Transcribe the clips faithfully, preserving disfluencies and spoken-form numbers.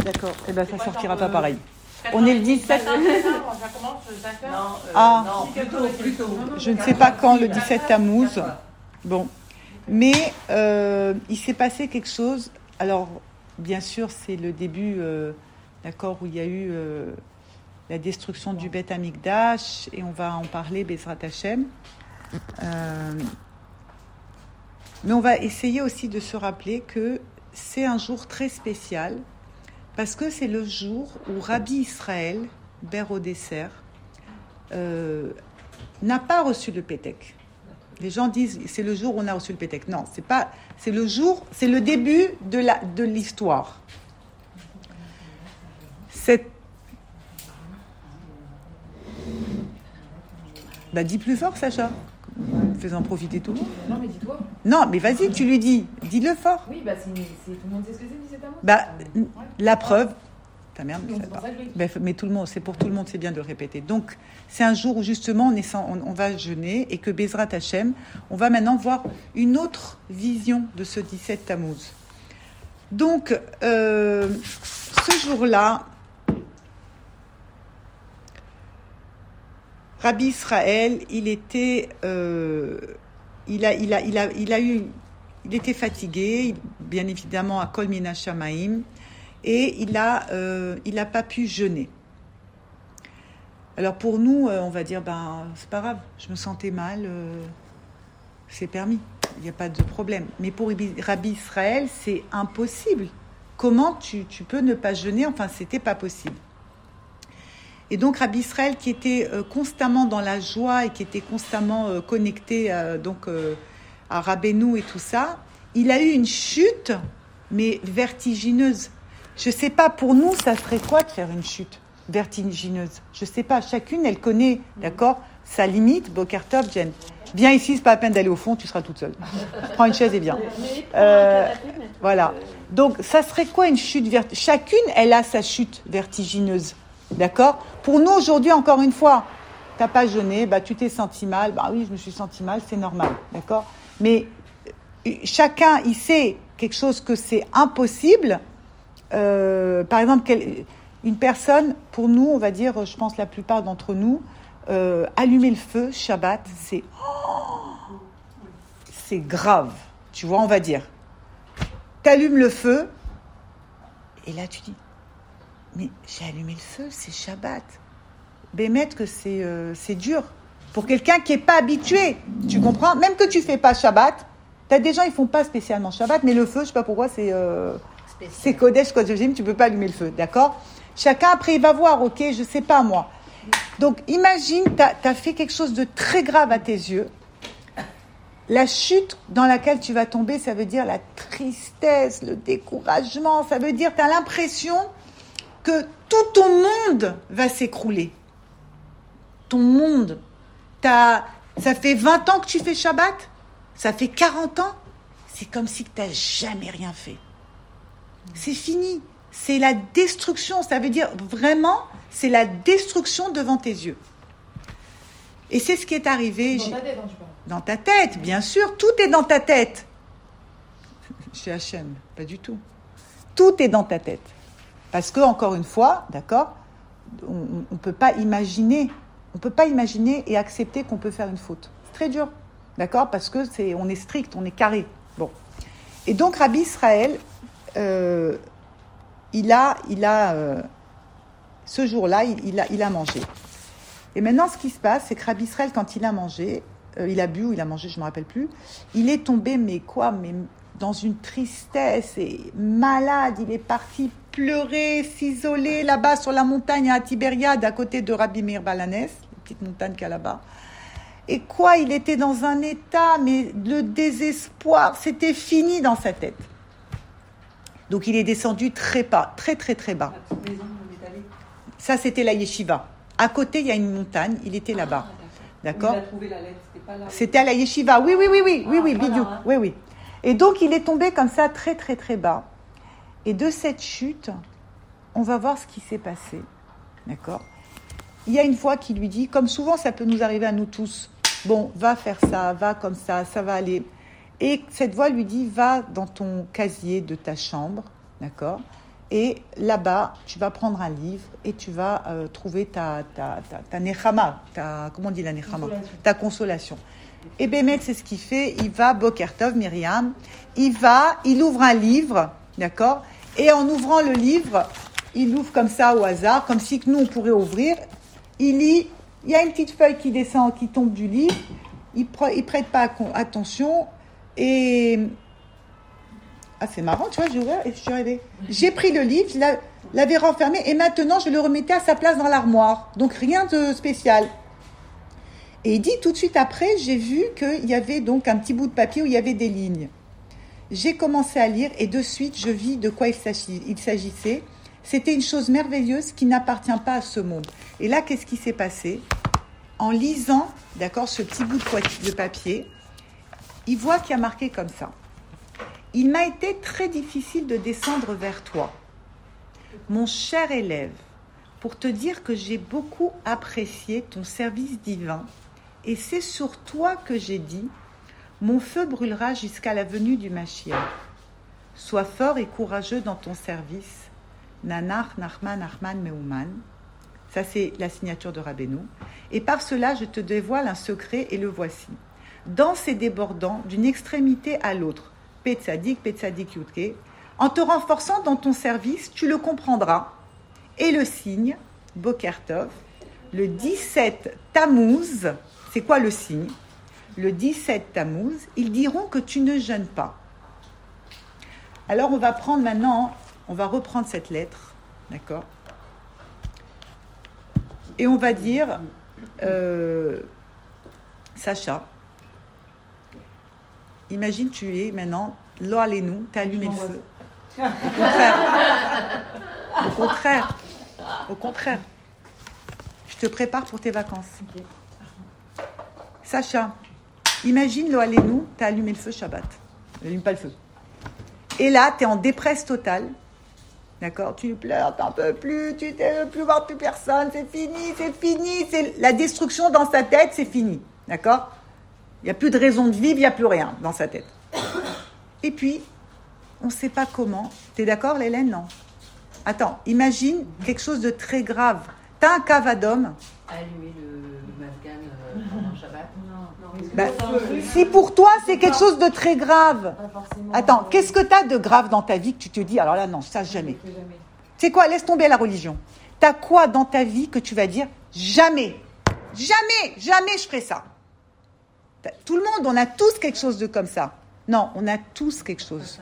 d'accord. Eh ben, ça quoi, sortira genre, pas euh, pareil. On est le dix-sept. Ça commence cinq heures. Non, euh, Ah. non, plutôt, plutôt. Je ne sais pas quand, le dix-sept Tammuz. Bon. Mais euh, il s'est passé quelque chose. Alors, bien sûr, c'est le début, euh, d'accord, où il y a eu euh, la destruction du Beth Amikdash, et on va en parler, Bezrat Hashem. Euh, mais on va essayer aussi de se rappeler que c'est un jour très spécial, parce que c'est le jour où Rabbi Israël, Ber Odesser, euh, n'a pas reçu le Pétek. Les gens disent c'est le jour où on a reçu le Pétek. Non, c'est pas. C'est le jour, c'est le début de la de l'histoire. C'est. Bah dis plus fort, Sacha. Faisant profiter tout le monde. Non, mais dis-toi. Non, mais vas-y, tu lui dis. Dis-le fort. Oui, bah c'est, c'est tout le monde sait ce que c'est le dix-sept Tammuz. Bah la preuve. Ta merde. Donc, Mais, c'est pour ça que je l'ai dit. mais, mais tout le monde, c'est pour tout le monde, c'est bien de le répéter. Donc c'est un jour où justement on est sans, on, on va jeûner et que Bezrat Hashem, on va maintenant voir une autre vision de ce dix-sept Tammuz. Donc euh, ce jour-là, Rabbi Israël, il était, euh, il a, il a, il a, il a eu, il était fatigué, bien évidemment à Kol Mina Shamaim, et il a, euh, il n'a pas pu jeûner. Alors pour nous, euh, on va dire, ben c'est pas grave, je me sentais mal, euh, c'est permis, il n'y a pas de problème. Mais pour Rabbi Israël, c'est impossible. Comment tu, tu peux ne pas jeûner? Enfin, c'était pas possible. Et donc Rabbi Israël, qui était euh, constamment dans la joie et qui était constamment euh, connecté euh, donc euh, à Rabbeinu et tout ça, il a eu une chute, mais vertigineuse. Je sais pas, pour nous, ça serait quoi de faire une chute vertigineuse? Je sais pas, chacune, elle connaît, d'accord, sa limite. Boker Tov, Jen. Viens ici, c'est pas la peine d'aller au fond, tu seras toute seule. Prends une chaise et viens. Euh, voilà. Donc, ça serait quoi une chute vertigineuse? Chacune, elle a sa chute vertigineuse. D'accord? Pour nous, aujourd'hui, encore une fois, tu n'as pas jeûné, bah, tu t'es senti mal. Bah oui, je me suis senti mal, c'est normal. D'accord? Mais euh, chacun, il sait quelque chose que c'est impossible. Euh, par exemple, quel, une personne, pour nous, on va dire, je pense la plupart d'entre nous, euh, allumer le feu, Shabbat, c'est, oh, c'est grave. Tu vois, on va dire. Tu allumes le feu, et là, tu dis, mais j'ai allumé le feu, c'est Shabbat. Bémet que c'est, euh, c'est dur. Pour quelqu'un qui n'est pas habitué, tu comprends? Même que tu ne fais pas Shabbat, tu as des gens, ils ne font pas spécialement Shabbat, mais le feu, je ne sais pas pourquoi, c'est, euh, c'est Kodesh, Kodesh, tu ne peux pas allumer le feu, d'accord? Chacun, après, il va voir, ok, je ne sais pas moi. Donc, imagine, tu as fait quelque chose de très grave à tes yeux. La chute dans laquelle tu vas tomber, ça veut dire la tristesse, le découragement, ça veut dire tu as l'impression que tout ton monde va s'écrouler. Ton monde. T'as, ça fait vingt ans que tu fais Shabbat? Ça fait quarante ans? C'est comme si tu n'as jamais rien fait. C'est fini. C'est la destruction. Ça veut dire vraiment, c'est la destruction devant tes yeux. Et c'est ce qui est arrivé. Dans ta tête, hein, tu parles. Dans ta tête, bien sûr. Tout est dans ta tête. Chez Hachem, pas du tout. Tout est dans ta tête. Parce que, encore une fois, d'accord, on ne peut pas imaginer, on peut pas imaginer et accepter qu'on peut faire une faute. C'est très dur, d'accord, parce que c'est, on est strict, on est carré. Bon. Et donc, Rabbi Israël, euh, il a, il a euh, ce jour-là, il, il, a, il a mangé. Et maintenant, ce qui se passe, c'est que Rabbi Israël, quand il a mangé, euh, il a bu ou il a mangé, je ne me rappelle plus, il est tombé, mais quoi, mais dans une tristesse et malade, il est parti pleurer, s'isoler là-bas sur la montagne à Tibériade, à côté de Rabbi Meir Balanès, la petite montagne qu'il y a là-bas. Et quoi, il était dans un état, mais le désespoir, c'était fini dans sa tête. Donc il est descendu très bas, très très très bas. Ça, c'était la yeshiva. À côté, il y a une montagne, il était là-bas. D'accord ? Il a trouvé la lettre, c'était pas là. C'était à la yeshiva, oui, oui, oui, oui, oui, Ah, oui, voilà, bidou, hein. oui, oui. Et donc, il est tombé comme ça, très, très, très bas. Et de cette chute, on va voir ce qui s'est passé. D'accord ? Il y a une voix qui lui dit, comme souvent ça peut nous arriver à nous tous, bon, va faire ça, va comme ça, ça va aller. Et cette voix lui dit, va dans ton casier de ta chambre, d'accord ? Et là-bas, tu vas prendre un livre et tu vas euh, trouver ta, ta, ta, ta nechama, ta, comment on dit la nechama, Consolation. ta consolation. Et Bémet, c'est ce qu'il fait. Il va, Boker Tov, Myriam, il va, il ouvre un livre, d'accord? Et en ouvrant le livre, il l'ouvre comme ça au hasard, comme si que nous, on pourrait ouvrir. Il lit, il y a une petite feuille qui descend, qui tombe du livre. Il ne prête pas attention. Et... Ah, c'est marrant, tu vois, j'ai ouvert et je suis arrivée. J'ai pris le livre, je l'avais renfermé et maintenant, je le remettais à sa place dans l'armoire. Donc, rien de spécial. Et il dit, tout de suite après, j'ai vu qu'il y avait donc un petit bout de papier où il y avait des lignes. J'ai commencé à lire et de suite, je vis de quoi il s'agissait. C'était une chose merveilleuse qui n'appartient pas à ce monde. Et là, qu'est-ce qui s'est passé? En lisant, d'accord, ce petit bout de papier, il voit qu'il y a marqué comme ça. Il m'a été très difficile de descendre vers toi, mon cher élève, pour te dire que j'ai beaucoup apprécié ton service divin et c'est sur toi que j'ai dit « Mon feu brûlera jusqu'à la venue du Mashiach. Sois fort et courageux dans ton service. Nanach, Nachman, Nachman, Meuman. » Ça, c'est la signature de Rabbeinu. « Et par cela, je te dévoile un secret et le voici. Dense et débordant d'une extrémité à l'autre. Petzadik, Petzadik Yutke. En te renforçant dans ton service, tu le comprendras. Et le signe, Boker Tov, le dix-sept Tammuz, c'est quoi le signe? Le dix-sept Tammuz, ils diront que tu ne jeûnes pas. Alors on va prendre maintenant, on va reprendre cette lettre, d'accord? Et on va dire, euh, Sacha, imagine tu es maintenant, lo alenu, tu as allumé le feu. Au contraire. Au contraire. Au contraire. Je te prépare pour tes vacances. Okay. Sacha, imagine lo alenu, tu as allumé le feu Shabbat. N'allume pas le feu. Et là, tu es en dépresse totale. D'accord? Tu pleures, tu n'en peux plus, tu ne veux plus voir plus personne, c'est fini, c'est fini. C'est la destruction dans sa tête, c'est fini. D'accord? Il n'y a plus de raison de vivre, il n'y a plus rien dans sa tête. Et puis, on ne sait pas comment. Tu es d'accord, Hélène? Non. Attends, imagine quelque chose de très grave. Tu as un cavadum. Allumer le, le Mafgan euh, pendant Shabbat. Non, non. Bah, si pour toi, c'est quelque chose de très grave. Attends, qu'est-ce que tu as de grave dans ta vie que tu te dis, alors là, non, ça, jamais. C'est quoi? Laisse tomber la religion. Tu as quoi dans ta vie que tu vas dire, jamais, jamais, jamais je ferai ça? Tout le monde, on a tous quelque chose de comme ça. Non, on a tous quelque chose.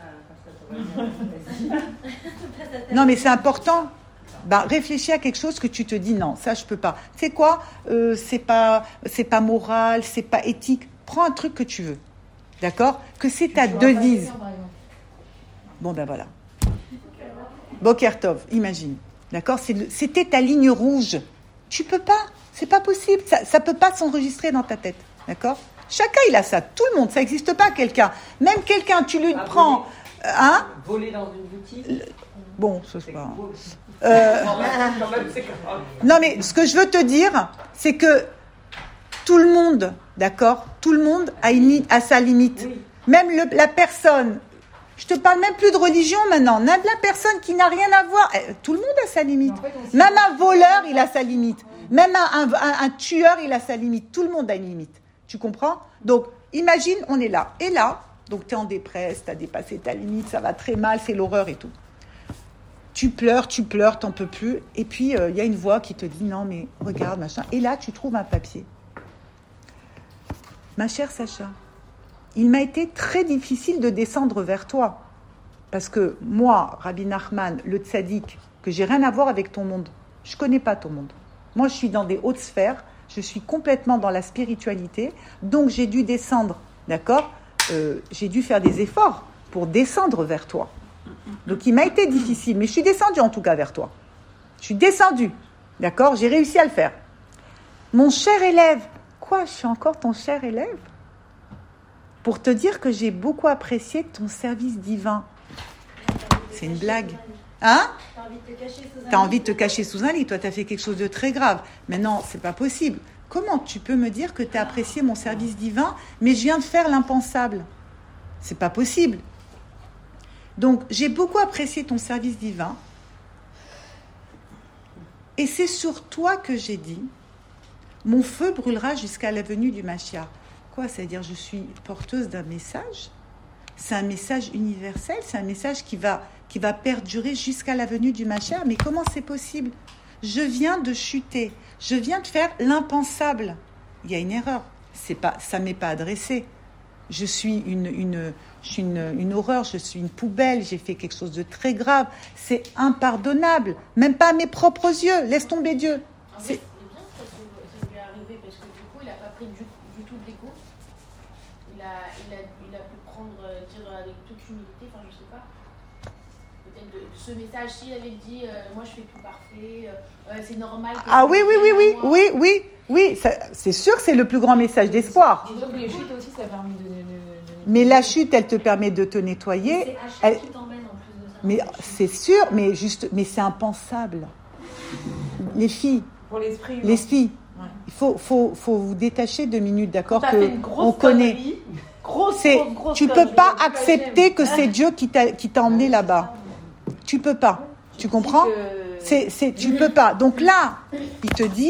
Non, mais c'est important. Bah, réfléchis à quelque chose que tu te dis non, ça je peux pas. C'est quoi? euh, C'est pas, c'est pas moral, c'est pas éthique. Prends un truc que tu veux, d'accord? Que c'est ta devise. Bon ben voilà. Boker Tov, imagine, d'accord? C'est le, c'était ta ligne rouge. Tu peux pas, c'est pas possible. Ça, ça peut pas s'enregistrer dans ta tête, d'accord? Chacun il a ça, tout le monde, ça n'existe pas quelqu'un. Même quelqu'un, tu lui ah, prends, voler. Hein? Voler dans une boutique. Bon, ça c'est pas. Euh... Non mais ce que je veux te dire, c'est que tout le monde, d'accord, tout le monde a, une, a sa limite. Oui. Même le, la personne. Je te parle même plus de religion maintenant. Même la personne qui n'a rien à voir, tout le monde a sa limite. En fait, même un voleur, il a sa limite. Même un, un, un tueur, il a sa limite. Tout le monde a une limite. Tu comprends? Donc, imagine, on est là. Et là, donc tu es en dépresse, tu as dépassé ta limite, ça va très mal, c'est l'horreur et tout. Tu pleures, tu pleures, t'en peux plus. Et puis, il euh, y a une voix qui te dit, non, mais regarde, machin. Et là, tu trouves un papier. Ma chère Sacha, il m'a été très difficile de descendre vers toi. Parce que moi, Rabbi Nachman, le tzaddik, que j'ai rien à voir avec ton monde, je connais pas ton monde. Moi, je suis dans des hautes sphères. Je suis complètement dans la spiritualité, donc j'ai dû descendre, d'accord euh, j'ai dû faire des efforts pour descendre vers toi. Donc il m'a été difficile, mais je suis descendue en tout cas vers toi. Je suis descendue, d'accord? J'ai réussi à le faire. Mon cher élève, quoi? Je suis encore ton cher élève? Pour te dire que j'ai beaucoup apprécié ton service divin. C'est une blague. Hein? Tu as envie de te cacher sous un lit. Toi, tu as fait quelque chose de très grave. Mais non, c'est pas possible. Comment tu peux me dire que tu as apprécié mon service divin, mais je viens de faire l'impensable? C'est pas possible. Donc, j'ai beaucoup apprécié ton service divin Et c'est sur toi que j'ai dit, mon feu brûlera jusqu'à la venue du Mashiach. Quoi, c'est-à-dire je suis porteuse d'un message. C'est un message universel, c'est un message qui va, qui va perdurer jusqu'à la venue du Mashiach. Mais comment c'est possible ? Je viens de chuter, je viens de faire l'impensable. Il y a une erreur, c'est pas, ça ne m'est pas adressé. Je suis une, une, je suis une, une horreur, je suis une poubelle, j'ai fait quelque chose de très grave. C'est impardonnable, même pas à mes propres yeux. Laisse tomber Dieu. En fait, c'est bien que ça lui est arrivé, parce que du coup, il n'a pas pris du, du tout de l'écho. Il a, il, a, il a pu prendre, dire avec toute humilité, enfin je sais pas, peut-être de, ce message, s'il avait dit, euh, moi je fais tout parfait, euh, c'est normal. Que ah oui, oui, oui, oui, oui, oui, oui, ça, c'est sûr que c'est le plus grand message d'espoir. Et donc les chutes aussi, ça permet de... de, de, de... Mais la chute, elle te permet de te nettoyer. C'est Hachem elle... qui t'emmène en plus de ça. Mais c'est sûr, mais juste, mais c'est impensable. Les filles, Pour l'esprit. les filles, Ouais. il faut, faut, faut vous détacher deux minutes, d'accord, T'as que fait une grosse on connaît. connerie. Grosse, C'est, grosse, grosse tu peux connerie. pas accepter que c'est Dieu qui t'a, qui t'a emmené là-bas. Tu peux pas. Tu comprends ? Que- C'est, c'est, tu peux pas. Donc là, il te dit,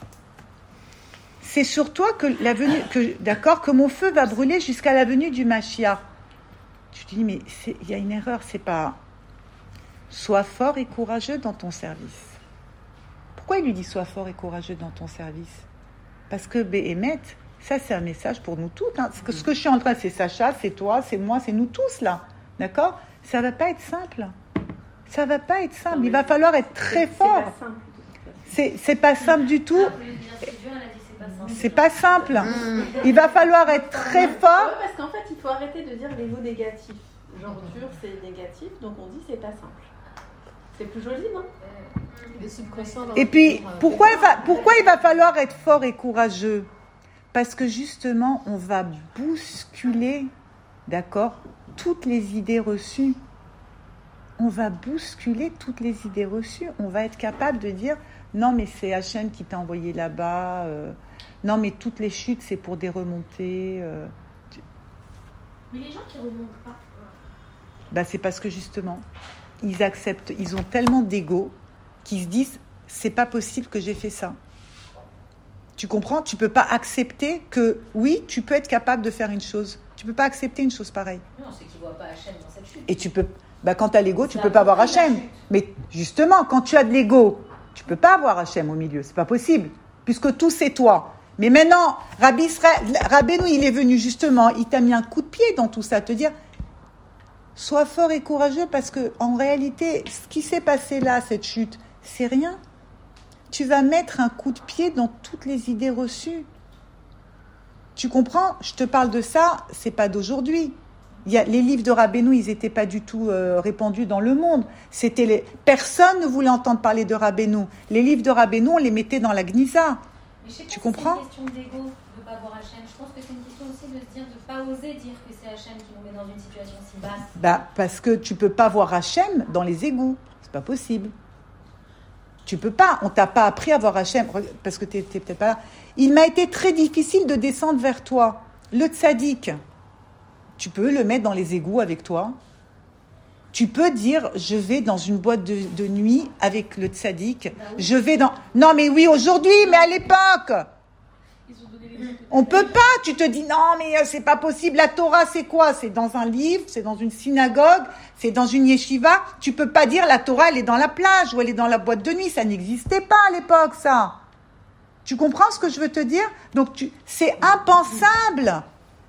c'est sur toi que la venue, que, d'accord, que mon feu va brûler jusqu'à la venue du Mashiach. Tu te dis, mais c'est, il y a une erreur, c'est pas. Sois fort et courageux dans ton service. Pourquoi il lui dit sois fort et courageux dans ton service ? Parce que Béhémet, ça c'est un message pour nous toutes. Hein. Ce, que, ce que je suis en train, c'est Sacha, c'est toi, c'est moi, c'est nous tous là. D'accord ? Ça va pas être simple. Ça va pas être simple. Non, Il va falloir être très c'est, fort. C'est pas simple. C'est, c'est pas simple du tout. Ah, vous voulez dire, c'est Dieu, elle a dit, c'est pas simple. C'est pas simple. Il va falloir être très fort. Ouais, parce qu'en fait, il faut arrêter de dire les mots négatifs. Genre dur, c'est négatif, donc on dit c'est pas simple. C'est plus joli, non ? Le subconscient dans Et le puis, corps, euh, pourquoi il va, pourquoi il va falloir être fort et courageux ? Parce que justement, on va bousculer, d'accord, toutes les idées reçues. On va bousculer toutes les idées reçues. On va être capable de dire, non mais c'est Hachem qui t'a envoyé là-bas. Euh, non mais toutes les chutes, c'est pour des remontées. Euh, Mais les gens qui remontent pas, bah, c'est parce que justement, ils acceptent, ils ont tellement d'ego qu'ils se disent, c'est pas possible que j'ai fait ça. Tu comprends ? Tu peux pas accepter que, oui, tu peux être capable de faire une chose. Tu peux pas accepter une chose pareille. non, c'est qu'ils ne voient pas Hachem dans cette chute. Et tu peux, bah, quand tu as l'ego, tu C'est peux pas avoir important, la Hachem. chute. Mais justement, quand tu as de l'ego, tu peux pas avoir Hachem au milieu. C'est pas possible, puisque tout c'est toi. Mais maintenant, Rabbi Israël, Rabbeinu, il est venu justement, il t'a mis un coup de pied dans tout ça, te dire, sois fort et courageux, parce que en réalité, ce qui s'est passé là, cette chute, c'est rien. Tu vas mettre un coup de pied dans toutes les idées reçues. Tu comprends ? Je te parle de ça, c'est pas d'aujourd'hui. Il y a, les livres de Rabbeinu, ils n'étaient pas du tout euh, répandus dans le monde. C'était les, personne ne voulait entendre parler de Rabbeinu. Les livres de Rabbeinu, on les mettait dans la Gnisa. Mais je sais pas Tu si comprends ? c'est une question d'ego de ne pas voir Hachem. Je pense que c'est une question aussi de se dire, de ne pas oser dire que c'est Hachem qui nous met dans une situation si basse. Bah, parce que tu peux pas voir Hachem dans les égouts. C'est pas possible. Tu peux pas. On t'a pas appris à voir Hachem, parce que tu n'étais peut-être pas là. Il m'a été très difficile de descendre vers toi. Le tzaddik, tu peux le mettre dans les égouts avec toi. Tu peux dire, je vais dans une boîte de, de nuit avec le tzaddik. Bah oui. Je vais dans... Non, mais oui, aujourd'hui, mais à l'époque. Ils ont donné les autres. On peut pas. Tu te dis, non, mais euh, c'est pas possible. La Torah, c'est quoi ? C'est dans un livre, c'est dans une synagogue, c'est dans une yeshiva. Tu peux pas dire, la Torah, elle est dans la plage ou elle est dans la boîte de nuit. Ça n'existait pas à l'époque, ça. Tu comprends ce que je veux te dire ? Donc, tu... c'est impensable.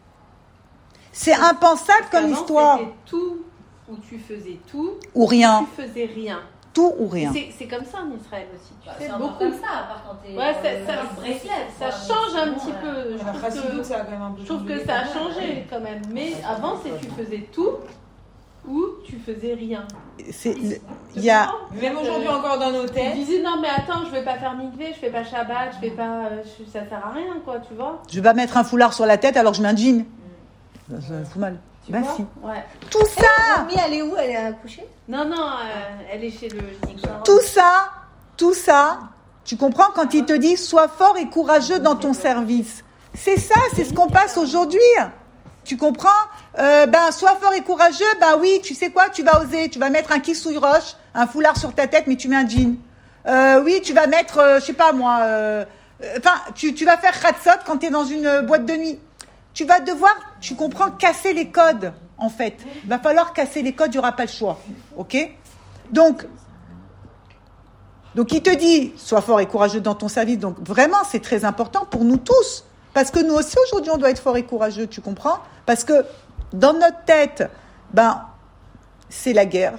C'est impensable comme Avant, histoire. C'était tout où tu faisais tout, Ou rien. tu faisais rien. Tout ou rien. C'est, c'est comme ça en Israël aussi. Tu Bah, fais c'est encore beaucoup. comme ça, à part quand t'es. Ouais, ça, euh, ça, dans le Breslev, ça quoi. change un Mais petit sinon, peu. euh, Je La trouve Chassidut, que, ça a quand même un peu je trouve changé. que ça a changé quand même. Mais avant, c'est tu faisais tout ou tu faisais rien. C'est, le- il y a... Même aujourd'hui encore dans nos Tu têtes. disais non mais attends, je vais pas faire mikvé, je fais pas Shabbat, je fais pas, euh, je- ça sert à rien quoi, tu vois. Je vais pas mettre un foulard sur la tête alors que je mets un jean. Ça, ça fout mal. Tu Bah vois si. Ouais. Tout ça, Mamie, elle est où? Elle est accouchée? Non non, euh, elle est chez le gynécologue. tout ça, tout ça, tu comprends quand il te dit sois fort et courageux dans ton service. C'est ça, c'est ce qu'on passe aujourd'hui. Tu comprends? euh, Ben, sois fort et courageux. Ben oui, tu sais quoi? Tu vas oser. Tu vas mettre un kissouille roche, un foulard sur ta tête, mais tu mets un jean. Euh, oui, tu vas mettre, euh, je sais pas moi, euh, euh, enfin, tu, tu vas faire khatsot quand tu es dans une euh, boîte de nuit. Tu vas devoir, tu comprends, casser les codes, en fait. Il va falloir casser les codes, il n'y aura pas le choix. OK? Donc, donc, il te dit, sois fort et courageux dans ton service. Donc, vraiment, c'est très important pour nous tous. Parce que nous aussi, aujourd'hui, on doit être fort et courageux, tu comprends? Parce que dans notre tête, ben, c'est la guerre.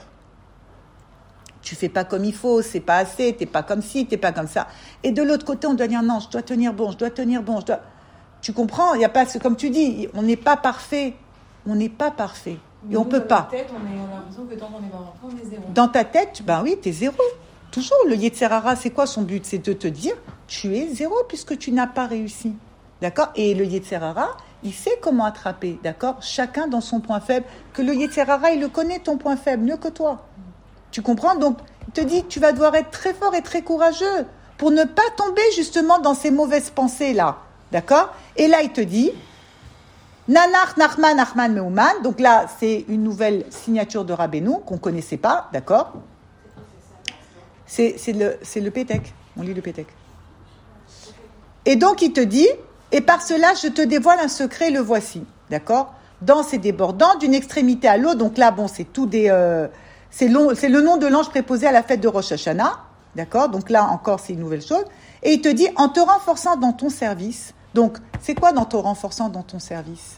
Tu fais pas comme il faut, c'est pas assez, t'es pas comme ci, t'es pas comme ça. Et de l'autre côté, on doit dire non, je dois tenir bon, je dois tenir bon, je dois... Tu comprends? Il y a pas, comme tu dis, on n'est pas parfait. On n'est pas parfait. Mais et on nous, peut dans pas. notre tête, on, est, on a l'impression que tant qu'on est pas rentré, on est zéro. Dans ta tête, ben oui, t'es zéro. Toujours, le Yetzer Hara, c'est quoi son but? C'est de te dire, tu es zéro puisque tu n'as pas réussi. D'accord? Et le Yetzer Hara, il sait comment attraper. D'accord? Chacun dans son point faible. Que le Yetzer Hara, il le connaît, ton point faible, mieux que toi. Tu comprends? Donc, il te dit, tu vas devoir être très fort et très courageux pour ne pas tomber justement dans ces mauvaises pensées-là. D'accord? Et là, il te dit, Nanach, Nachman, Nachman, Meuman. Donc là, c'est une nouvelle signature de Rabbeinu qu'on ne connaissait pas. D'accord? C'est, c'est, le, c'est le Pétek. On lit le Pétek. Et donc, il te dit, et par cela, je te dévoile un secret, le voici. D'accord? Dans ces débordants, d'une extrémité à l'autre. Donc là, bon, c'est tout des... Euh, c'est, long, c'est le nom de l'ange préposé à la fête de Rosh Hashanah. D'accord? Donc là, encore, c'est une nouvelle chose. Et il te dit, en te renforçant dans ton service. Donc, c'est quoi dans te renforçant dans ton service?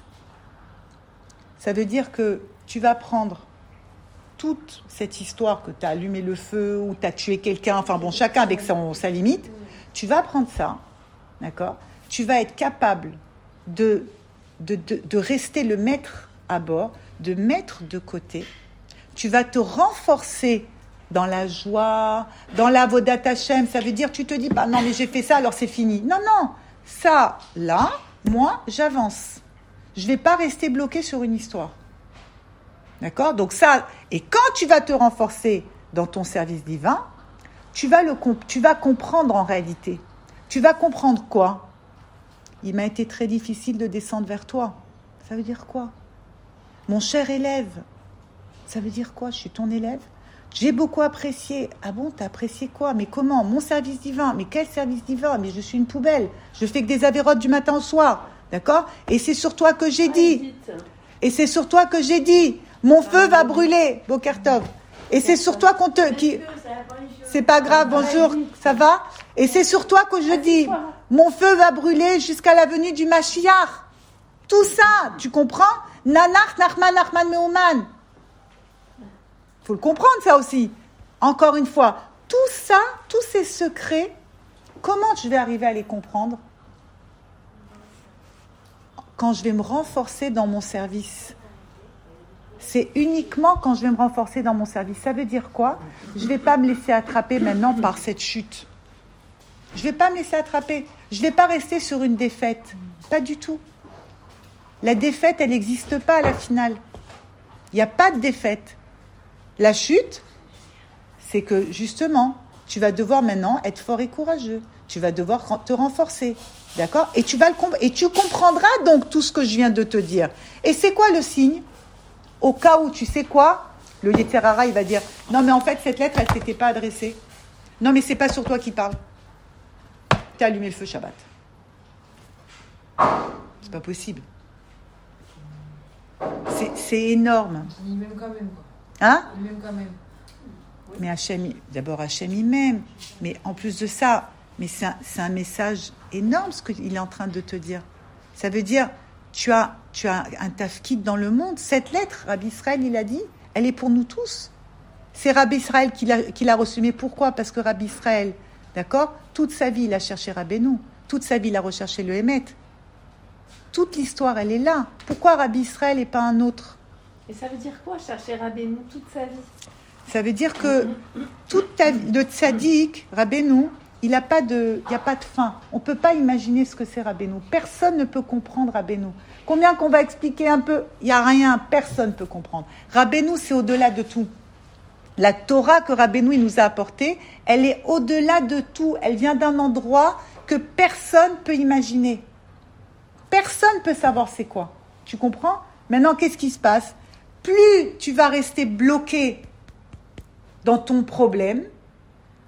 Ça veut dire que tu vas prendre toute cette histoire que tu as allumé le feu ou tu as tué quelqu'un, enfin bon, chacun avec son, sa limite. Tu vas prendre ça, d'accord? Tu vas être capable de, de, de, de rester le maître à bord, de mettre de côté. Tu vas te renforcer dans la joie, dans la Avodat Hashem. Ça veut dire, tu te dis, bah non, mais j'ai fait ça, alors c'est fini. Non, non, ça, là, moi, j'avance. Je ne vais pas rester bloqué sur une histoire. D'accord? Donc ça, et quand tu vas te renforcer dans ton service divin, tu vas, le, tu vas comprendre en réalité. Tu vas comprendre quoi? Il m'a été très difficile de descendre vers toi. Ça veut dire quoi? Mon cher élève, ça veut dire quoi? Je suis ton élève. J'ai beaucoup apprécié. Ah bon, t'as apprécié quoi? Mais comment? Mon service divin. Mais quel service divin? Mais je suis une poubelle. Je fais que des avérotes du matin au soir. D'accord? Et c'est sur toi que j'ai dit. Et c'est sur toi que j'ai dit. Mon feu va brûler. Bokertov. Et c'est sur toi qu'on te... Qui... C'est pas grave, bonjour, ça va? Et c'est sur toi que je dis. Mon feu va brûler jusqu'à la venue du Mashiach. Tout ça, tu comprends? Nanach, Nachman, Nachman, Meuman. Il faut le comprendre, ça aussi. Encore une fois, tout ça, tous ces secrets, comment je vais arriver à les comprendre? Quand je vais me renforcer dans mon service. C'est uniquement quand je vais me renforcer dans mon service. Ça veut dire quoi? Je ne vais pas me laisser attraper maintenant par cette chute. Je ne vais pas me laisser attraper. Je ne vais pas rester sur une défaite. Pas du tout. La défaite, elle n'existe pas à la finale. Il n'y a pas de défaite. La chute, c'est que justement, tu vas devoir maintenant être fort et courageux. Tu vas devoir te renforcer. D'accord? Et tu vas le comp- et tu comprendras donc tout ce que je viens de te dire. Et c'est quoi le signe? Au cas où, tu sais quoi? Le Yetzer Hara, il va dire, non mais en fait, cette lettre, elle ne s'était pas adressée. Non mais c'est pas sur toi qui parle. Tu as allumé le feu Shabbat. C'est pas possible. C'est, c'est énorme. Il m'aime quand même, quoi. Hein? Il m'aime quand même. Mais Hachem, d'abord Hachem, il m'aime. Mais en plus de ça, mais c'est un, c'est un message énorme ce qu'il est en train de te dire. Ça veut dire, tu as, tu as un tafkid dans le monde. Cette lettre, Rabbi Israël, il a dit, elle est pour nous tous. C'est Rabbi Israël qui l'a, qui l'a reçue. Mais pourquoi? Parce que Rabbi Israël, d'accord, toute sa vie, il a cherché Rabbeinu. Toute sa vie, il a recherché le Hémet. Toute l'histoire, elle est là. Pourquoi Rabbi Israël et pas un autre? Et ça veut dire quoi, chercher Rabbeinu toute sa vie? Ça veut dire que toute ta vie, le tzaddik, Rabbeinu, il n'y a pas de, il y a pas de fin. On ne peut pas imaginer ce que c'est Rabbeinu. Personne ne peut comprendre Rabbeinu. Combien qu'on va expliquer un peu, il n'y a rien, personne ne peut comprendre. Rabbeinu, c'est au-delà de tout. La Torah que Rabbeinu il nous a apportée, elle est au-delà de tout. Elle vient d'un endroit que personne ne peut imaginer. Personne ne peut savoir c'est quoi. Tu comprends? Maintenant, qu'est-ce qui se passe? Plus tu vas rester bloqué dans ton problème,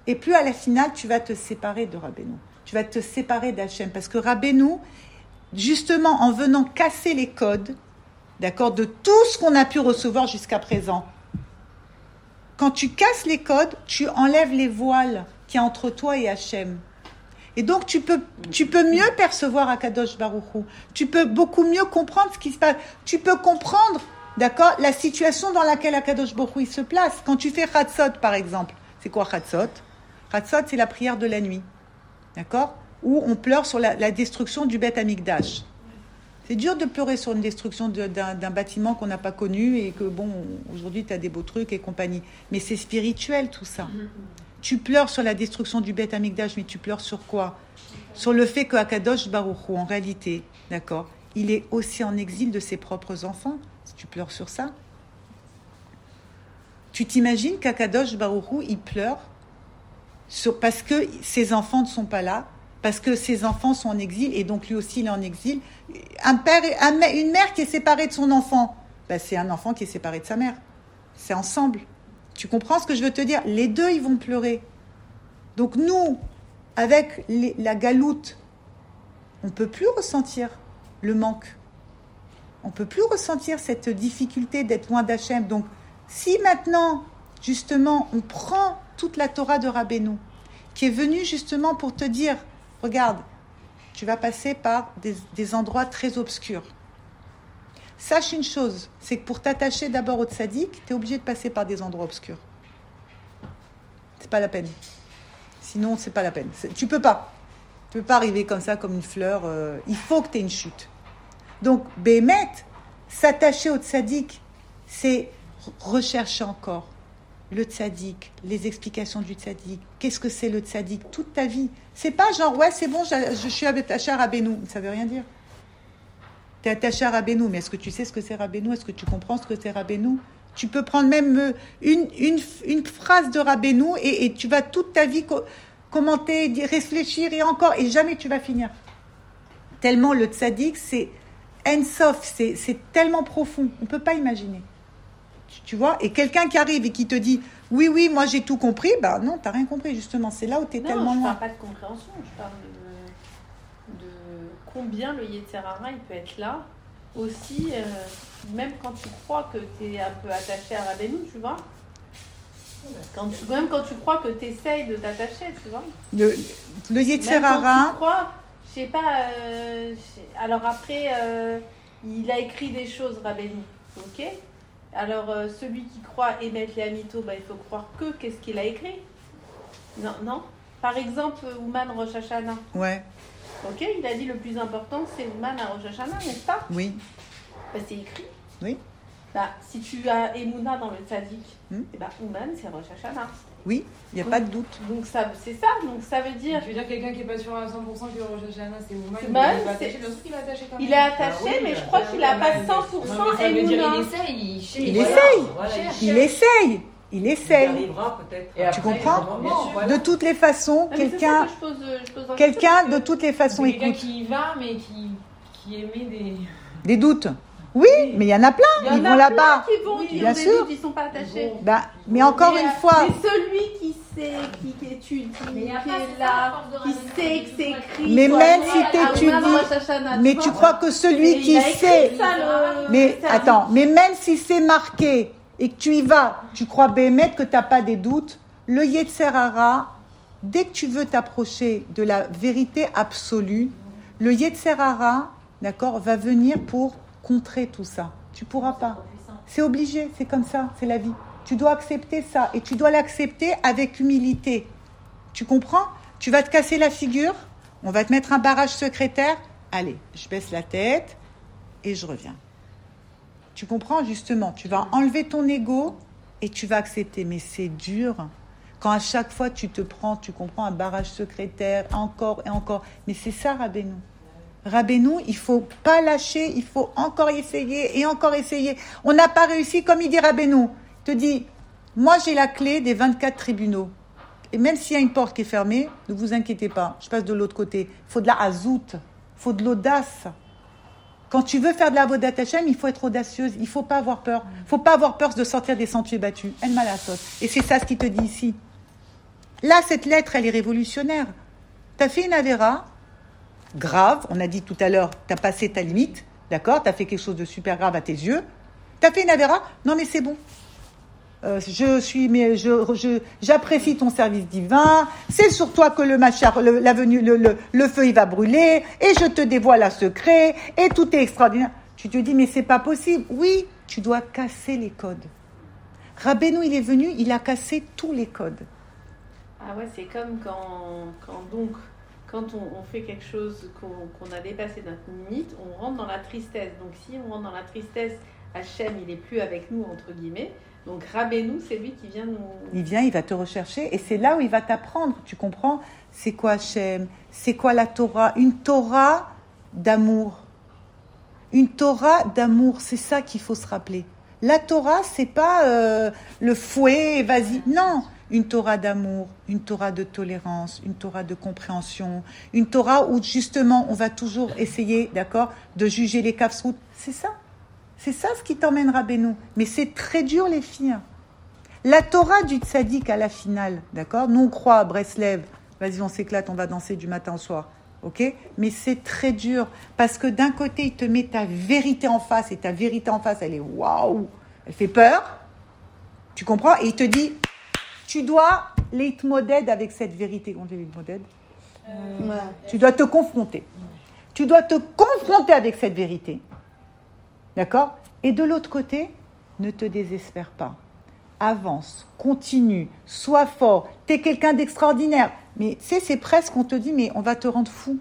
Et plus à la finale, tu vas te séparer de Rabbeinu. Tu vas te séparer d'Hachem. Parce que Rabbeinu, justement, en venant casser les codes, d'accord, de tout ce qu'on a pu recevoir jusqu'à présent, quand tu casses les codes, tu enlèves les voiles qu'il y a entre toi et Hachem. Et donc, tu peux, tu peux mieux percevoir Akadosh Baruch Hu. Tu peux beaucoup mieux comprendre ce qui se passe. Tu peux comprendre, d'accord, la situation dans laquelle Akadosh Baruch Hu il se place. Quand tu fais Chatzot, par exemple. C'est quoi Chatzot? Chatzot, c'est la prière de la nuit. D'accord? Où on pleure sur la, la destruction du Beth Amikdash. C'est dur de pleurer sur une destruction de, d'un, d'un bâtiment qu'on n'a pas connu et que, bon, aujourd'hui, tu as des beaux trucs et compagnie. Mais c'est spirituel, tout ça. Tu pleures sur la destruction du Beth Amikdash, mais tu pleures sur quoi? Sur le fait qu'Akadosh Baruch Hu, en réalité, d'accord, il est aussi en exil de ses propres enfants. Tu pleures sur ça. Tu t'imagines qu'Akadosh Baruch Hu, il pleure sur, parce que ses enfants ne sont pas là, parce que ses enfants sont en exil, et donc lui aussi il est en exil. Un père, un, une mère qui est séparée de son enfant, ben c'est un enfant qui est séparé de sa mère. C'est ensemble. Tu comprends ce que je veux te dire? Les deux, ils vont pleurer. Donc nous, avec les, la galoute, on ne peut plus ressentir le manque. On ne peut plus ressentir cette difficulté d'être loin d'Hachem. Donc, si maintenant, justement, on prend toute la Torah de Rabbeinu, qui est venue justement pour te dire, regarde, tu vas passer par des, des endroits très obscurs. Sache une chose, c'est que pour t'attacher d'abord au tzaddik, tu es obligé de passer par des endroits obscurs. C'est pas la peine. Sinon, c'est pas la peine. C'est, tu peux pas. Tu peux pas arriver comme ça, comme une fleur. Euh, il faut que tu aies une chute. Donc, Béhémet, s'attacher au tzaddik, c'est rechercher encore le tzaddik, les explications du tzaddik. Qu'est-ce que c'est le tzaddik? Toute ta vie. C'est pas genre, ouais, c'est bon, je, je suis attaché à Rabbeinu. Ça veut rien dire. Tu es attaché à Rabbeinu, mais est-ce que tu sais ce que c'est Rabbeinu? Est-ce que tu comprends ce que c'est Rabbeinu? Tu peux prendre même une, une, une phrase de Rabbeinu et, et tu vas toute ta vie co- commenter, réfléchir et encore, et jamais tu vas finir. Tellement le tzaddik, c'est en-sof, c'est, c'est tellement profond, on ne peut pas imaginer. Tu, tu vois? Et quelqu'un qui arrive et qui te dit « Oui, oui, moi j'ai tout compris », bah non, tu n'as rien compris justement, c'est là où tu es tellement loin. Non, je ne parle pas de compréhension, je parle de... de... combien le Yetzer Hara il peut être là aussi, euh, même quand tu crois que tu es un peu attaché à Rabbeinu, tu vois. Quand tu, même quand tu crois que tu essayes de t'attacher, tu vois. Le, le Yetzer Hara. Tu crois, je sais pas. Euh, alors après, euh, il a écrit des choses, Rabbeinu, ok. Alors euh, celui qui croit émettre les Amito, bah, il faut croire que qu'est-ce qu'il a écrit. Non, non. Par exemple, Ouman Rosh Hashanah. Ouais. Ok, il a dit le plus important, c'est Ouman à Rosh Hashanah, n'est-ce pas? Oui. Bah, c'est écrit. Oui. Bah, si tu as Emouna dans le tzaddik, Hmm. et bah, Ouman, c'est Rosh Hashanah. Oui, il n'y a Donc, pas de doute. Donc ça, c'est ça, donc ça veut dire... Tu veux dire quelqu'un qui n'est pas sûr à cent pour cent que Rosh Hashanah c'est Ouman, il Ouman, est pas c'est- attaché, bien sûr qu'il est attaché quand même. Il est attaché, Ah oui, mais je bah, crois c'est qu'il n'a pas Ouman. cent pour Non, cent mais ça veut dire Emouna. il essaye, il cherche. Il Voilà, essaye. voilà, il Cherche. Il cherche. essaye. Il Il essaye. arrivera peut-être. Et après, comprends Bien sûr. De toutes les façons, Ah, mais c'est quelqu'un, ça que je pose, euh, je pose en quelqu'un question, de parce que- toutes les façons C'est quelqu'un écoute. qui y va, mais qui, qui émet des... Des doutes. Oui, mais il y en a plein. Il y en Ils a vont plein là-bas. qui vont, qui bien ont des sûr. doutes, ils ne sont pas attachés. Bah, mais encore Mais, une euh, fois, Mais celui qui sait, qui, qui étudie, Mais il y a qui pas est ça, à là, force de qui ramener sait des que c'est trucs. écrit. Mais soit même Noël, si à t'étudies, Ouman, Rosh Hashanah, mais tu tu vois. crois que celui Et qui il a écrit sait, ça, le- mais le tzaddik. attends, mais même si c'est marqué et que tu y vas, tu crois Béhémet que tu n'as pas des doutes, le Yetzer Hara, dès que tu veux t'approcher de la vérité absolue, le Yetzer Hara, d'accord, va venir pour contrer tout ça. Tu pourras pas. C'est obligé, c'est comme ça, c'est la vie. Tu dois accepter ça et tu dois l'accepter avec humilité. Tu comprends? Tu vas te casser la figure, on va te mettre un barrage secrétaire. Allez, je baisse la tête et je reviens. Tu comprends justement? Tu vas enlever ton ego et tu vas accepter. Mais c'est dur. Quand à chaque fois tu te prends, tu comprends, un barrage secrétaire, encore et encore. Mais c'est ça, Rabbeinu. Rabbeinu, il faut pas lâcher, il faut encore essayer et encore essayer. On n'a pas réussi, comme il dit Rabbeinu. Il te dit, moi j'ai la clé des vingt-quatre tribunaux. Et même s'il y a une porte qui est fermée, ne vous inquiétez pas, je passe de l'autre côté. Il faut de la hazout, il faut de l'audace. Quand tu veux faire de la Avodat Hashem, il faut être audacieuse, il ne faut pas avoir peur. Il ne faut pas avoir peur de sortir des sentiers battus. El Malasot. Et c'est ça ce qu'il te dit ici. Là, cette lettre, elle est révolutionnaire. Tu as fait une avéra grave, on a dit tout à l'heure, tu as passé ta limite, d'accord, tu as fait quelque chose de super grave à tes yeux. Tu as fait une avéra, non mais c'est bon. Euh, je suis, mais je, je, j'apprécie ton service divin. C'est sur toi que le machar, le, la venue, le, le, le feu il va brûler, et je te dévoile un secret, et tout est extraordinaire. Tu te dis mais c'est pas possible. Oui, tu dois casser les codes. Rabbeinu il est venu, il a cassé tous les codes. Ah ouais, c'est comme quand, quand donc quand on, on fait quelque chose qu'on, qu'on a dépassé notre limite, on rentre dans la tristesse. Donc si on rentre dans la tristesse, Hachem il est plus avec nous entre guillemets. Donc Rabbeinu, c'est lui qui vient nous... Il vient, il va te rechercher et c'est là où il va t'apprendre. Tu comprends? C'est quoi Hachem? C'est quoi la Torah? Une Torah d'amour. Une Torah d'amour, c'est ça qu'il faut se rappeler. La Torah, c'est pas euh, le fouet, vas-y. Non, une Torah d'amour, une Torah de tolérance, une Torah de compréhension, une Torah où justement on va toujours essayer, d'accord, de juger les kafsrout. C'est ça. C'est ça ce qui t'emmène Rabbeinu. Mais c'est très dur, les filles. La Torah du tzaddik à la finale, d'accord? Nous, on croit à Breslev. Vas-y, on s'éclate, on va danser du matin au soir. Ok? Mais c'est très dur. Parce que d'un côté, il te met ta vérité en face. Et ta vérité en face, elle est waouh! Elle fait peur. Tu comprends? Et il te dit, tu dois leitmoded avec cette vérité. On dit leitmoded? Euh, ouais. Tu dois te confronter. Tu dois te confronter avec cette vérité. D'accord? Et de l'autre côté, ne te désespère pas. Avance, continue, sois fort. Tu es quelqu'un d'extraordinaire. Mais tu sais, c'est presque, on te dit, mais on va te rendre fou.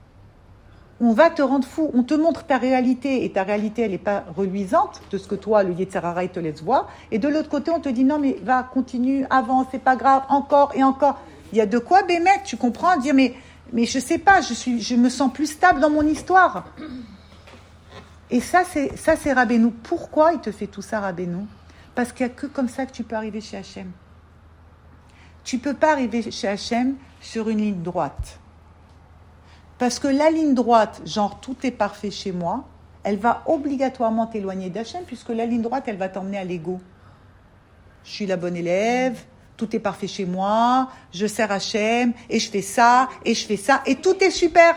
On va te rendre fou. On te montre ta réalité. Et ta réalité, elle n'est pas reluisante de ce que toi, le Yetzer Hara, il te laisse voir. Et de l'autre côté, on te dit, non, mais va, continue, avance, c'est pas grave, encore et encore. Il y a de quoi bémettre, tu comprends? Dire, mais, mais je sais pas, je, suis, je me sens plus stable dans mon histoire. Et ça, c'est, ça, c'est Rabbeinu. Pourquoi il te fait tout ça, Rabbeinu? Parce qu'il n'y a que comme ça que tu peux arriver chez Hachem. Tu ne peux pas arriver chez Hachem sur une ligne droite. Parce que la ligne droite, genre tout est parfait chez moi, elle va obligatoirement t'éloigner d'Hachem, puisque la ligne droite, elle va t'emmener à l'ego. Je suis la bonne élève, tout est parfait chez moi, je sers Hachem, et je fais ça, et je fais ça, et tout est super.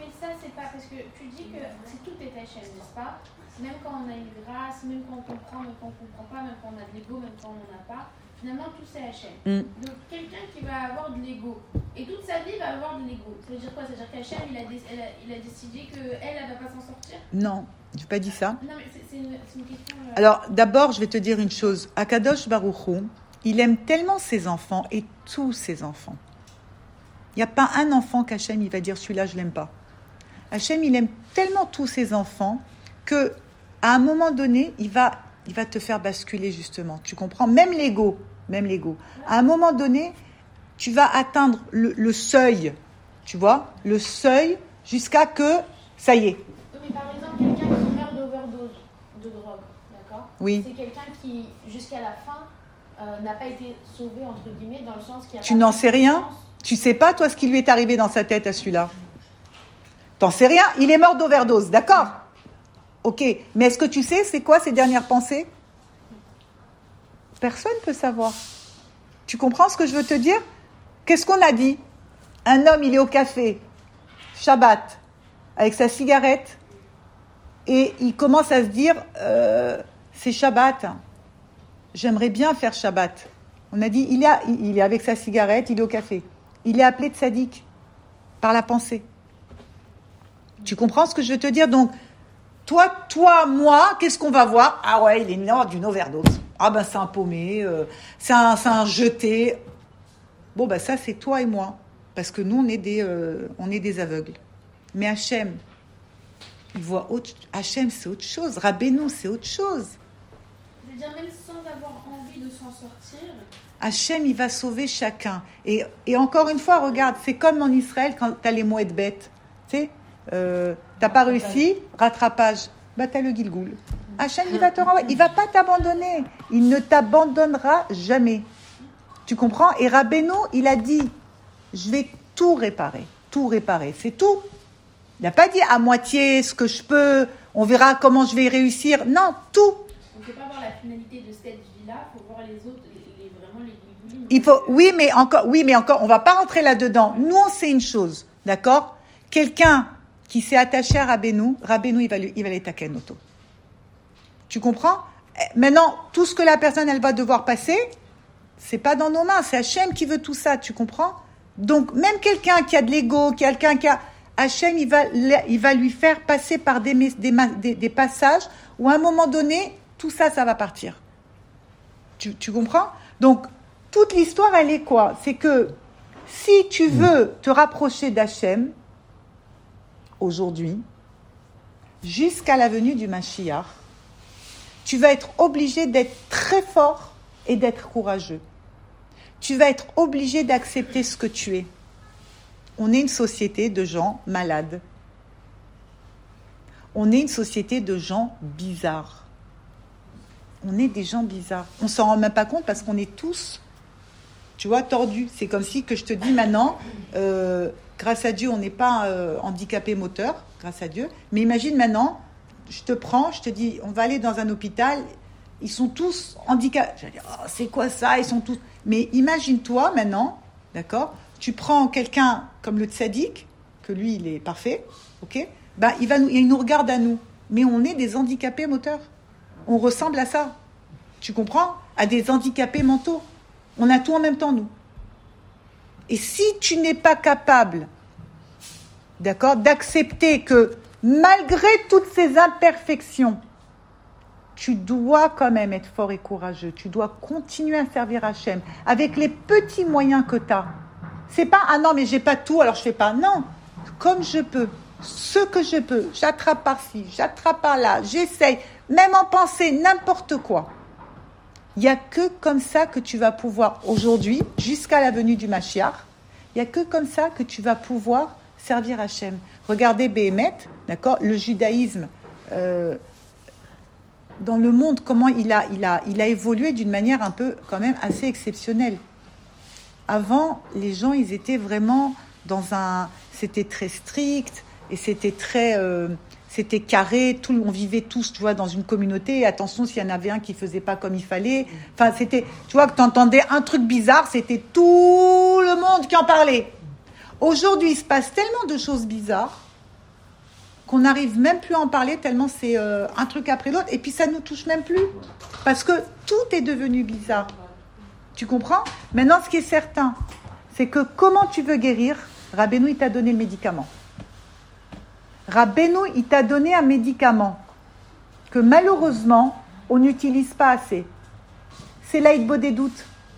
Même quand on a une grâce, même quand on comprend, même quand on ne comprend pas, même quand on a de l'ego, même quand on n'en a pas, finalement tout c'est Hachem. Mm. Donc quelqu'un qui va avoir de l'ego, et toute sa vie va avoir de l'ego, ça veut dire quoi? Ça veut dire qu'Hachem il a, dé- elle a, il a décidé qu'elle, elle ne va pas s'en sortir? Non, je n'ai pas dit ça. Non, mais c'est, c'est, une, c'est une question... Euh... Alors d'abord, je vais te dire une chose. Akadosh Baruch Hu, il aime tellement ses enfants, et tous ses enfants. Il n'y a pas un enfant qu'Hachem il va dire celui-là je ne l'aime pas. Hachem il aime tellement tous ses enfants que à un moment donné, il va, il va te faire basculer justement. Tu comprends? Même l'ego, même l'ego. À un moment donné, tu vas atteindre le, le seuil, tu vois, le seuil jusqu'à que, ça y est. Oui, par exemple, quelqu'un qui meurt d'overdose de drogue, d'accord? Oui. C'est quelqu'un qui, jusqu'à la fin, euh, n'a pas été sauvé, entre guillemets, dans le sens qu'il y a... Tu n'en sais rien? Tu sais pas, toi, ce qui lui est arrivé dans sa tête à celui-là? T'en sais rien? Il est mort d'overdose, d'accord? Ok, mais est-ce que tu sais c'est quoi ses dernières pensées? Personne ne peut savoir. Tu comprends ce que je veux te dire? Qu'est-ce qu'on a dit? Un homme, il est au café, Shabbat, avec sa cigarette, et il commence à se dire, euh, c'est Shabbat, j'aimerais bien faire Shabbat. On a dit, il est, il est avec sa cigarette, il est au café. Il est appelé tzaddik par la pensée. Tu comprends ce que je veux te dire? Donc, Toi, toi, moi, qu'est-ce qu'on va voir? Ah ouais, il est mort d'une overdose. Ah ben c'est un paumé, euh, c'est, un, c'est un jeté. Bon ben ça c'est toi et moi, parce que nous on est des, euh, on est des aveugles. Mais Hachem, il voit autre. Hachem c'est autre chose. Rabbeinu c'est autre chose. Je veux dire même sans avoir envie de s'en sortir. Hachem il va sauver chacun. Et, et encore une fois, regarde, c'est comme en Israël quand t'as les mouettes bêtes, tu sais. Euh, t'as pas réussi, rattrapage, bah t'as le Gilgoul. Hachem il va te renvoyer, il va pas t'abandonner, il ne t'abandonnera jamais. Tu comprends? Et Rabbeinu il a dit, je vais tout réparer, tout réparer, c'est tout. Il n'a pas dit à moitié ce que je peux, on verra comment je vais réussir. Non, tout. On ne peut pas voir la finalité de cette vie-là, il faut voir les autres, les, les, vraiment les Gilgoulim. Il faut, oui, mais encore, oui, mais encore, on va pas rentrer là-dedans. Nous, on sait une chose, d'accord? Quelqu'un qui s'est attaché à Rabbeinu, Rabbeinu, il va lui, il va les takenoto. Tu comprends? Maintenant, tout ce que la personne, elle va devoir passer, c'est pas dans nos mains, c'est Hachem qui veut tout ça, tu comprends? Donc, même quelqu'un qui a de l'ego, quelqu'un qui a, Hachem, il va, il va lui faire passer par des, des, des, des passages où, à un moment donné, tout ça, ça va partir. Tu, tu comprends? Donc, toute l'histoire, elle est quoi? C'est que si tu veux te rapprocher d'Hachem, aujourd'hui, jusqu'à la venue du Mashiach, tu vas être obligé d'être très fort et d'être courageux. Tu vas être obligé d'accepter ce que tu es. On est une société de gens malades. On est une société de gens bizarres. On est des gens bizarres. On ne s'en rend même pas compte parce qu'on est tous, tu vois, tordus. C'est comme si que je te dis maintenant, euh, grâce à Dieu, on n'est pas euh, handicapé moteur, grâce à Dieu. Mais imagine maintenant, je te prends, je te dis, on va aller dans un hôpital, ils sont tous handicapés. Je vais dire, oh, c'est quoi ça? Ils sont tous... Mais imagine-toi maintenant, d'accord? Tu prends quelqu'un comme le tzaddik, que lui, il est parfait, ok? Ben, il, va nous, il nous regarde à nous. Mais on est des handicapés moteurs. On ressemble à ça. Tu comprends? À des handicapés mentaux. On a tout en même temps, nous. Et si tu n'es pas capable, d'accord, d'accepter que malgré toutes ces imperfections, tu dois quand même être fort et courageux. Tu dois continuer à servir Hachem avec les petits moyens que tu as. C'est pas, ah non, mais j'ai pas tout, alors je fais pas. Non, comme je peux, ce que je peux, j'attrape par-ci, j'attrape par-là, j'essaye, même en pensée, n'importe quoi. Il n'y a que comme ça que tu vas pouvoir, aujourd'hui, jusqu'à la venue du Mashiach, il n'y a que comme ça que tu vas pouvoir servir Hachem. Regardez Béhémet, d'accord, le judaïsme, euh, dans le monde, comment il a, il a, il a évolué d'une manière un peu, quand même, assez exceptionnelle. Avant, les gens, ils étaient vraiment dans un... C'était très strict et c'était très... Euh, c'était carré. Tout, on vivait tous, tu vois, dans une communauté. Et attention, s'il y en avait un qui ne faisait pas comme il fallait. Enfin, c'était... Tu vois, que tu entendais un truc bizarre, c'était tout le monde qui en parlait. Aujourd'hui, il se passe tellement de choses bizarres qu'on n'arrive même plus à en parler tellement c'est euh, un truc après l'autre. Et puis, ça ne nous touche même plus. Parce que tout est devenu bizarre. Tu comprends? Maintenant, ce qui est certain, c'est que comment tu veux guérir, Rabbeinu, il t'a donné le médicament. Rabbeinu, il t'a donné un médicament que malheureusement, on n'utilise pas assez. C'est l'Aïd Bodedut.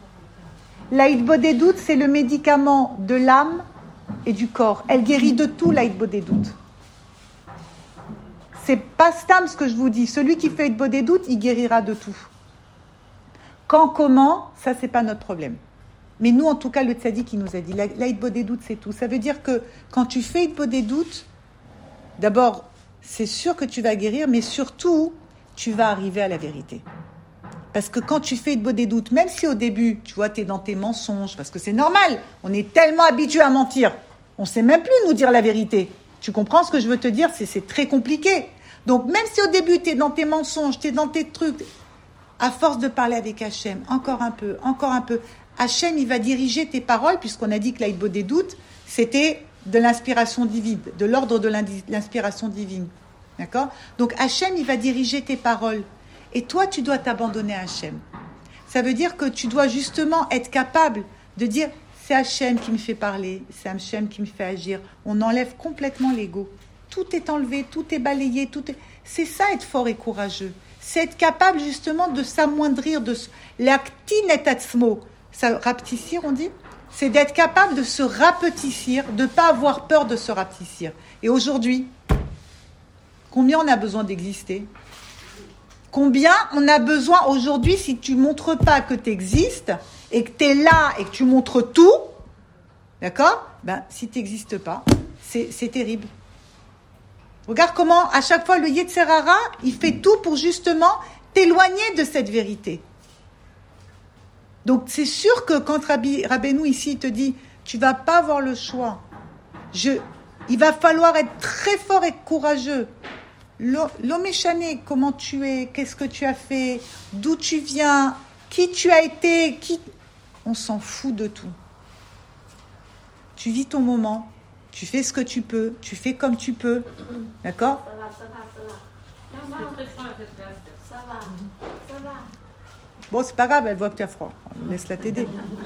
L'Aïd Bodedut, c'est le médicament de l'âme et du corps. Elle guérit de tout, l'Aïd Bodedut. C'est pas stam ce que je vous dis. Celui qui fait Aïd Bodedut, il guérira de tout. Quand, comment, ça, c'est pas notre problème. Mais nous, en tout cas, le tzaddik, il nous a dit, l'Aïd Bodedut, c'est tout. Ça veut dire que quand tu fais Aïd Bodedut, d'abord, c'est sûr que tu vas guérir, mais surtout, tu vas arriver à la vérité. Parce que quand tu fais Aïd Bodedut, même si au début, tu vois, tu es dans tes mensonges, parce que c'est normal, on est tellement habitué à mentir, on ne sait même plus nous dire la vérité. Tu comprends ce que je veux te dire? C'est, c'est très compliqué. Donc, même si au début, tu es dans tes mensonges, tu es dans tes trucs... À force de parler avec Hachem, encore un peu, encore un peu, Hachem, il va diriger tes paroles, puisqu'on a dit que l'Aïd Bodedut, c'était de l'inspiration divine, de l'ordre de l'inspiration divine. D'accord? Donc Hachem, il va diriger tes paroles. Et toi, tu dois t'abandonner à Hachem. Ça veut dire que tu dois justement être capable de dire, c'est Hachem qui me fait parler, c'est Hachem qui me fait agir. On enlève complètement l'ego. Tout est enlevé, tout est balayé, tout est... C'est ça, être fort et courageux. C'est être capable justement de s'amoindrir, de l'actin et atzmo, ça rapetissir on dit, c'est d'être capable de se rapetissir, de ne pas avoir peur de se rapetissir. Et aujourd'hui, combien on a besoin d'exister? Combien on a besoin aujourd'hui, si tu ne montres pas que tu existes et que tu es là et que tu montres tout, d'accord? Ben, si tu n'existes pas, c'est, c'est terrible. Regarde comment, à chaque fois, le Yetzer Hara, il fait tout pour justement t'éloigner de cette vérité. Donc, c'est sûr que quand Rabbi, Rabbeinu, ici, te dit, tu ne vas pas avoir le choix. Je, il va falloir être très fort et courageux. L'Omeshane, comment tu es, qu'est-ce que tu as fait, d'où tu viens, qui tu as été, qui... on s'en fout de tout. Tu vis ton moment, tu fais ce que tu peux, tu fais comme tu peux. D'accord ? Ça va, ça va, ça va. Ça va, ça va, ça va. Bon, c'est pas grave, elle voit que tu as froid. Laisse-la t'aider.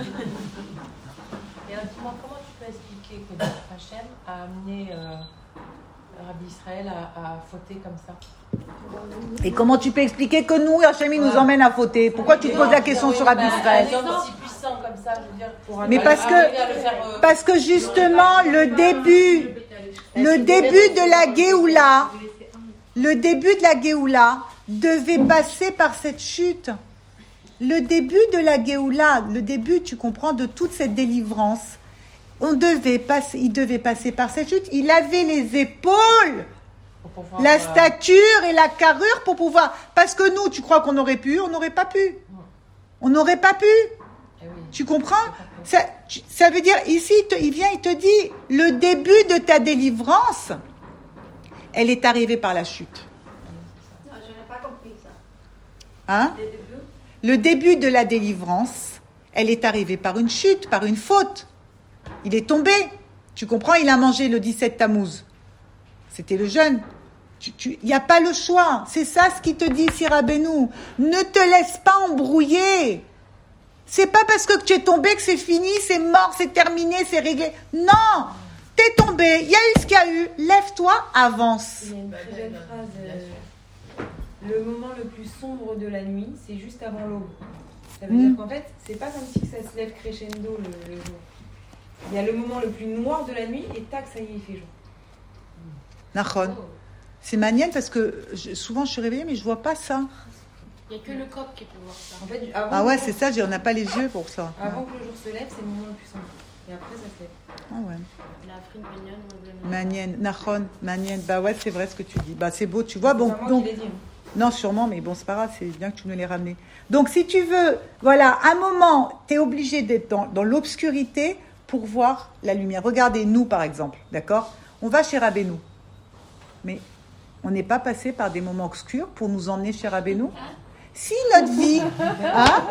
Et alors, dis-moi, comment tu peux expliquer que Hachem a amené euh, Rabbi Israël à, à fauter comme ça? Et comment tu peux expliquer que nous, Hachem, il nous emmène à fauter? Pourquoi tu te poses la question sur Rabbi Israël? Un homme si puissant comme ça, je veux dire, pour Mais parce que, parce que justement, le début, le début de la Géoula, le début de la Géoula devait passer par cette chute. Le début de la Géoula, le début, tu comprends, de toute cette délivrance, on devait passer, il devait passer par cette chute. Il avait les épaules, pouvoir, la stature et la carrure pour pouvoir. Parce que nous, tu crois qu'on aurait pu, on n'aurait pas pu. On n'aurait pas pu. Eh oui. Tu comprends? Ça, ça veut dire, ici, il, te, il vient, il te dit, le début de ta délivrance, elle est arrivée par la chute. Non, je n'ai pas compris ça. Hein? Le début de la délivrance, elle est arrivée par une chute, par une faute. Il est tombé. Tu comprends? Il a mangé le dix-sept Tammuz. C'était le jeûne. Il n'y a pas le choix. C'est ça ce qu'il te dit, Sirabénou. Ne te laisse pas embrouiller. C'est pas parce que tu es tombé que c'est fini, c'est mort, c'est terminé, c'est réglé. Non! T'es tombé, il y a eu ce qu'il y a eu. Lève-toi, avance. Il y a une très belle phrase. Euh, le moment le plus sombre de la nuit, c'est juste avant l'aube. Ça veut Mm. dire qu'en fait, c'est pas comme si ça se lève crescendo le, le jour. Il y a le moment le plus noir de la nuit et tac, ça y est, il fait jour. Nachon. C'est manienne parce que je, souvent je suis réveillée mais je vois pas ça. Il n'y a que le coq qui peut voir ça. En fait, avant Ah ouais, que- c'est ça, on n'a pas les yeux pour ça. Avant que le jour se lève, c'est le moment le plus sombre. Et après, ça se lève. Ah ouais. L'Afrique mignonne, Manienne, Nachon, manienne. Bah ouais, c'est vrai ce que tu dis. Bah c'est beau, tu vois. Bon, C'est pas moi donc. qui l'ai dit. hein. Non, sûrement, mais bon, c'est pas grave, c'est bien que tu nous l'aies ramené. Donc, si tu veux, voilà, un moment, tu es obligé d'être dans, dans l'obscurité pour voir la lumière. Regardez, nous, par exemple, d'accord? On va chez Rabbeinu. Mais on n'est pas passé par des moments obscurs pour nous emmener chez Rabbeinu. Si notre vie, hein?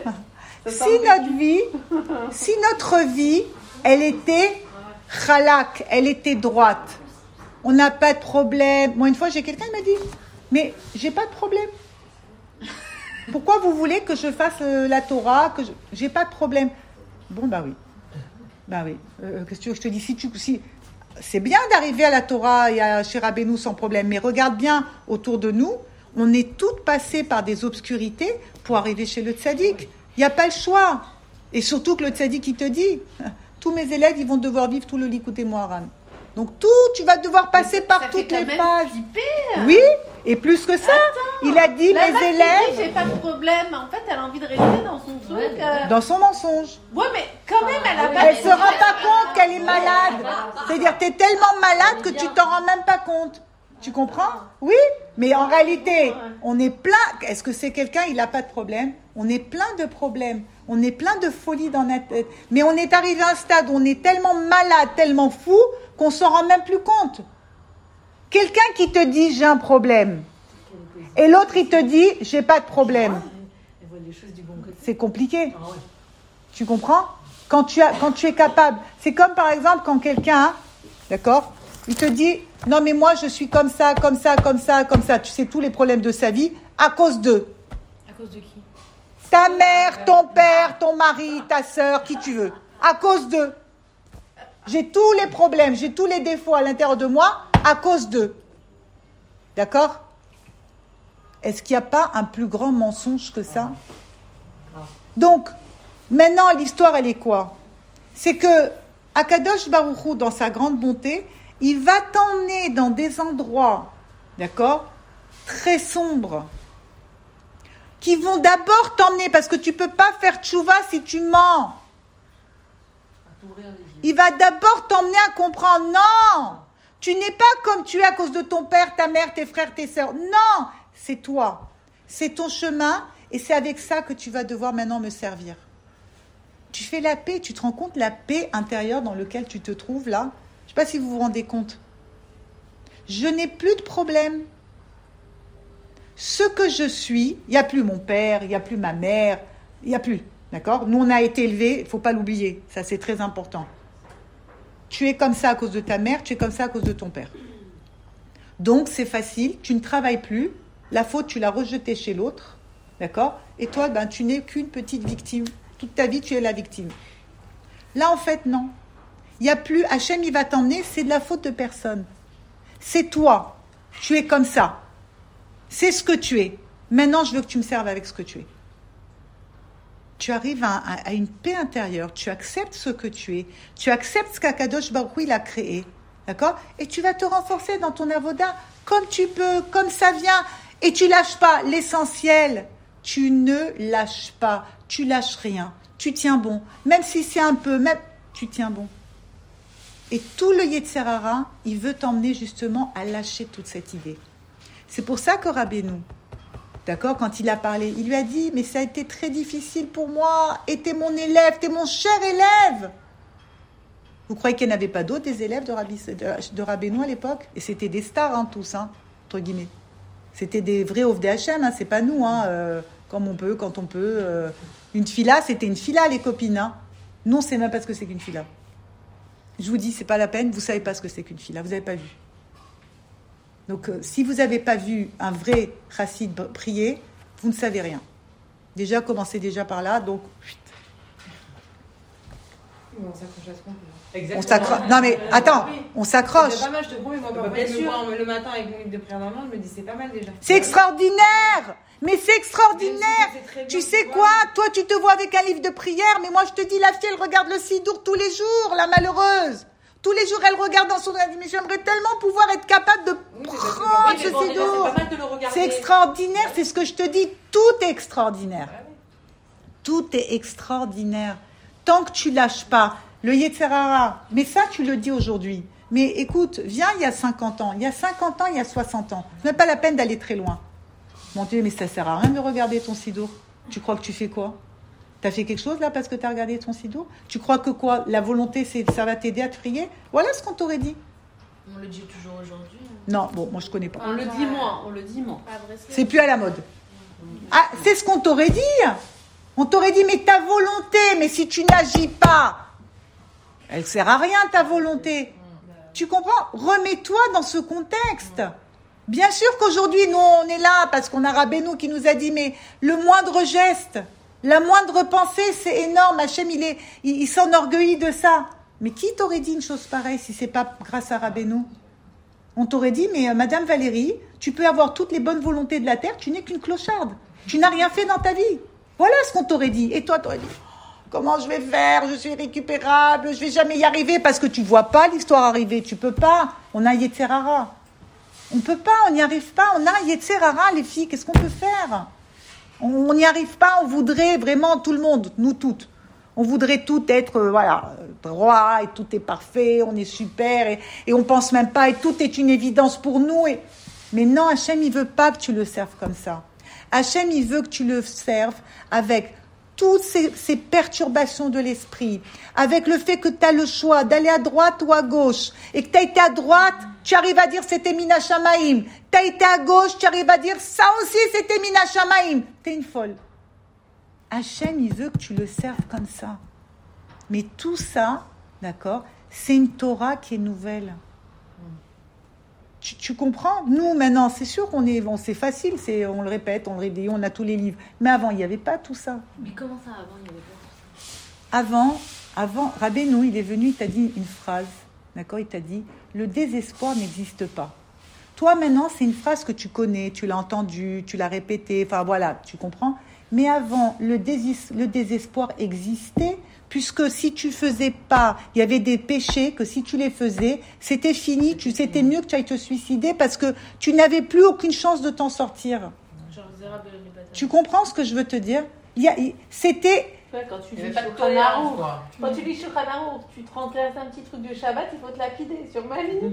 Si notre vie, si notre vie, elle était chalak, elle était droite, on n'a pas de problème. Moi, une fois, j'ai quelqu'un qui m'a dit, mais j'ai pas de problème. Pourquoi vous voulez que je fasse euh, la Torah, que je... j'ai pas de problème? Bon, bah oui. Bah oui. Euh, qu'est-ce que tu veux que je te dis? Si tu, si... C'est bien d'arriver à la Torah et à chez Rabbeinu sans problème, mais regarde bien autour de nous, on est toutes passées par des obscurités pour arriver chez le tzaddik. Il n'y a pas le choix. Et surtout que le tzaddik, il te dit, tous mes élèves, ils vont devoir vivre tout le Likutei Moharan. Donc tout, tu vas devoir passer par Ça toutes fait les quand même pages. flipper. Oui, et plus que ça, il a dit La mes vache qui élèves dit, j'ai pas de problème. En fait, elle a envie de rester dans son truc. euh. dans son mensonge. Ouais, mais quand même, elle a pas. Elle se rend pas compte qu'elle est malade. C'est-à-dire, tu es tellement malade que tu t'en rends même pas compte. Tu comprends? Oui, mais en réalité, on est plein. Est-ce que c'est quelqu'un, il n'a pas de problème? On est plein de problèmes. On est plein de folie dans notre tête. Mais on est arrivé à un stade où on est tellement malade, tellement fou, qu'on s'en rend même plus compte. Quelqu'un qui te dit j'ai un problème, et l'autre il te dit j'ai pas de problème. C'est compliqué. Tu comprends? Quand tu, as, quand tu es capable. C'est comme par exemple quand quelqu'un, d'accord, il te dit non mais moi je suis comme ça, comme ça, comme ça, comme ça. Tu sais tous les problèmes de sa vie à cause d'eux. À cause de qui? Ta mère, ton père, ton mari, ta sœur, qui tu veux. À cause d'eux. J'ai tous les problèmes, j'ai tous les défauts à l'intérieur de moi à cause d'eux. D'accord? Est-ce qu'il n'y a pas un plus grand mensonge que ça? Donc, maintenant, l'histoire, elle est quoi? C'est que Akadosh Baruch Hu, dans sa grande bonté, il va t'emmener dans des endroits, d'accord, très sombres, qui vont d'abord t'emmener, parce que tu ne peux pas faire tchouva si tu mens. Il va d'abord t'emmener à comprendre, non, tu n'es pas comme tu es à cause de ton père, ta mère, tes frères, tes sœurs. Non, c'est toi. C'est ton chemin et c'est avec ça que tu vas devoir maintenant me servir. Tu fais la paix, tu te rends compte la paix intérieure dans laquelle tu te trouves là? Je ne sais pas si vous vous rendez compte. Je n'ai plus de problème. Ce que je suis, il n'y a plus mon père, il n'y a plus ma mère, il n'y a plus. D'accord? Nous, on a été élevés, il ne faut pas l'oublier. Ça, c'est très important. Tu es comme ça à cause de ta mère, tu es comme ça à cause de ton père. Donc, c'est facile, tu ne travailles plus. La faute, tu l'as rejetée chez l'autre. D'accord? Et toi, ben, tu n'es qu'une petite victime. Toute ta vie, tu es la victime. Là, en fait, non. Il n'y a plus, Hachem, il va t'emmener, c'est de la faute de personne. C'est toi. Tu es comme ça. C'est ce que tu es. Maintenant, je veux que tu me serves avec ce que tu es. Tu arrives à, à, à une paix intérieure. Tu acceptes ce que tu es. Tu acceptes ce qu'Akadosh Baruch Hu, il a créé. D'accord? Et tu vas te renforcer dans ton avoda comme tu peux, comme ça vient. Et tu lâches pas l'essentiel. Tu ne lâches pas. Tu lâches rien. Tu tiens bon. Même si c'est un peu, même, tu tiens bon. Et tout le Yetzer Hara, il veut t'emmener justement à lâcher toute cette idée. C'est pour ça que Rabbeinu, d'accord, quand il a parlé, il lui a dit, mais ça a été très difficile pour moi, et t'es mon élève, t'es mon cher élève. Vous croyez qu'il n'y en avait pas d'autres des élèves de, Rabbi, de, de Rabbeinu à l'époque? Et c'était des stars, hein, tous, hein, entre guillemets. C'était des vrais Ovdei Hachem, hein, c'est pas nous, hein, euh, comme on peut, quand on peut. Euh, une fila, c'était une fila, les copines. Hein. Nous, on ne sait même pas ce que c'est qu'une fila. Je vous dis, c'est pas la peine, vous ne savez pas ce que c'est qu'une fila, vous n'avez pas vu. Donc, euh, si vous n'avez pas vu un vrai chassid prier, vous ne savez rien. Déjà, commencez déjà par là, donc... On s'accroche à ce qu'on peut. Exactement. On s'accroche. Non mais attends, on s'accroche. C'est pas mal, je te promets, moi, parfois, je me vois le matin avec mon livre de prière normale, je me dis c'est pas mal déjà. C'est extraordinaire. Mais c'est extraordinaire. Tu sais quoi? Toi, tu te vois avec un livre de prière, mais moi, je te dis, la fille, elle regarde le Sidour tous les jours, la malheureuse. Tous les jours, elle regarde dans son... Elle dit, mais j'aimerais tellement pouvoir être capable de Oui, prendre mais ce bon, déjà, Sidour. c'est pas mal de le regarder. C'est extraordinaire, c'est ce que je te dis. Tout est extraordinaire. Tout est extraordinaire. Tant que tu lâches pas le Yetzer Hara, mais ça, tu le dis aujourd'hui. Mais écoute, viens il y a cinquante ans. Il y a cinquante ans, il y a soixante ans. Ce n'est pas la peine d'aller très loin. Mon Dieu, mais ça sert à rien de regarder ton Sidour. Tu crois que tu fais quoi? T'as fait quelque chose là parce que t'as regardé ton Sidour? Tu crois que quoi? La volonté, c'est, ça va t'aider à te prier? Voilà ce qu'on t'aurait dit. On le dit toujours aujourd'hui. Non, bon, moi je connais pas. On le dit moins, on le dit moins. C'est plus à la mode. Ah, c'est ce qu'on t'aurait dit. On t'aurait dit, mais ta volonté, mais si tu n'agis pas, elle sert à rien ta volonté. Tu comprends? Remets-toi dans ce contexte. Bien sûr qu'aujourd'hui, nous, on est là parce qu'on a Rabbeinu qui nous a dit, mais le moindre geste, la moindre pensée, c'est énorme. Hachem, il, est, il, il s'enorgueillit de ça. Mais qui t'aurait dit une chose pareille si c'est pas grâce à Rabbeinu? On t'aurait dit, mais euh, Madame Valérie, tu peux avoir toutes les bonnes volontés de la terre, tu n'es qu'une clocharde. Tu n'as rien fait dans ta vie. Voilà ce qu'on t'aurait dit. Et toi, t'aurais dit, comment je vais faire? Je suis récupérable, je vais jamais y arriver parce que tu vois pas l'histoire arriver. Tu peux pas. On a Yetzer Hara. On peut pas, on n'y arrive pas. On a Yetzer Hara, les filles. Qu'est-ce qu'on peut faire? On n'y arrive pas. On voudrait vraiment tout le monde, nous toutes. On voudrait tout être, euh, voilà, droit et tout est parfait. On est super et, et on pense même pas et tout est une évidence pour nous. Et... Mais non, Hachem, il veut pas que tu le serves comme ça. Hachem, il veut que tu le serves avec toutes ces, ces perturbations de l'esprit, avec le fait que tu as le choix d'aller à droite ou à gauche, et que tu as été à droite, tu arrives à dire c'était Mina Shamaim, tu as été à gauche, tu arrives à dire ça aussi c'était Mina Shamaim. Tu es une folle. Hachem, il veut que tu le serves comme ça. Mais tout ça, d'accord, c'est une Torah qui est nouvelle. Tu, tu comprends? Nous, maintenant, c'est sûr qu'on est, bon, c'est facile, c'est, on le répète, on le redit, on a tous les livres. Mais avant, il n'y avait pas tout ça. Mais comment ça, avant, il n'y avait pas tout ça? Avant, avant, Rabbeinu, il est venu, il t'a dit une phrase, d'accord? Il t'a dit, le désespoir n'existe pas. Toi, maintenant, c'est une phrase que tu connais, tu l'as entendue, tu l'as répétée, enfin voilà, tu comprends? Mais avant, le, désis, le désespoir existait, puisque si tu faisais pas, il y avait des péchés que si tu les faisais, c'était fini, tu, c'était mieux que tu ailles te suicider parce que tu n'avais plus aucune chance de t'en sortir. Tu comprends ce que je veux te dire? Il y a, c'était... Ouais, quand tu Il y lis avait pas de Shulchan tolérance, Aruch, quoi. quand tu lis Shulchan Aruch, tu te remplaces un petit truc de Shabbat, il faut te lapider sur ma ligne.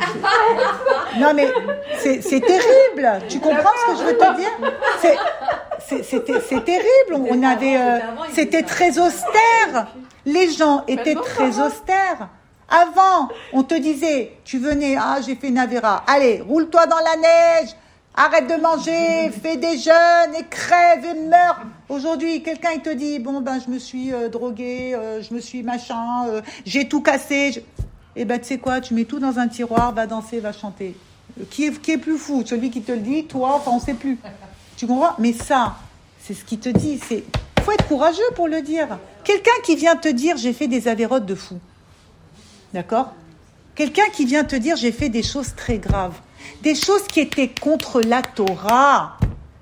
Non mais c'est, c'est terrible. Tu comprends ce que je veux te dire? C'est, c'est, c'était, c'est terrible. On avait, euh, c'était très austère. Les gens étaient très austères. Avant, on te disait, tu venais, ah j'ai fait une avéra. Allez, roule-toi dans la neige. Arrête de manger, fais des jeûnes et crève et meurs. Aujourd'hui, quelqu'un il te dit, bon ben je me suis euh, drogué, euh, je me suis machin, euh, j'ai tout cassé. Je... Eh ben tu sais quoi, tu mets tout dans un tiroir, va danser, va chanter. Euh, qui est, qui est plus fou, celui qui te le dit, toi, enfin on sait plus. Tu comprends? Mais ça, c'est ce qu'il te dit. C'est, faut être courageux pour le dire. Quelqu'un qui vient te dire, j'ai fait des avérotes de fou. D'accord? Quelqu'un qui vient te dire, j'ai fait des choses très graves. Des choses qui étaient contre la Torah.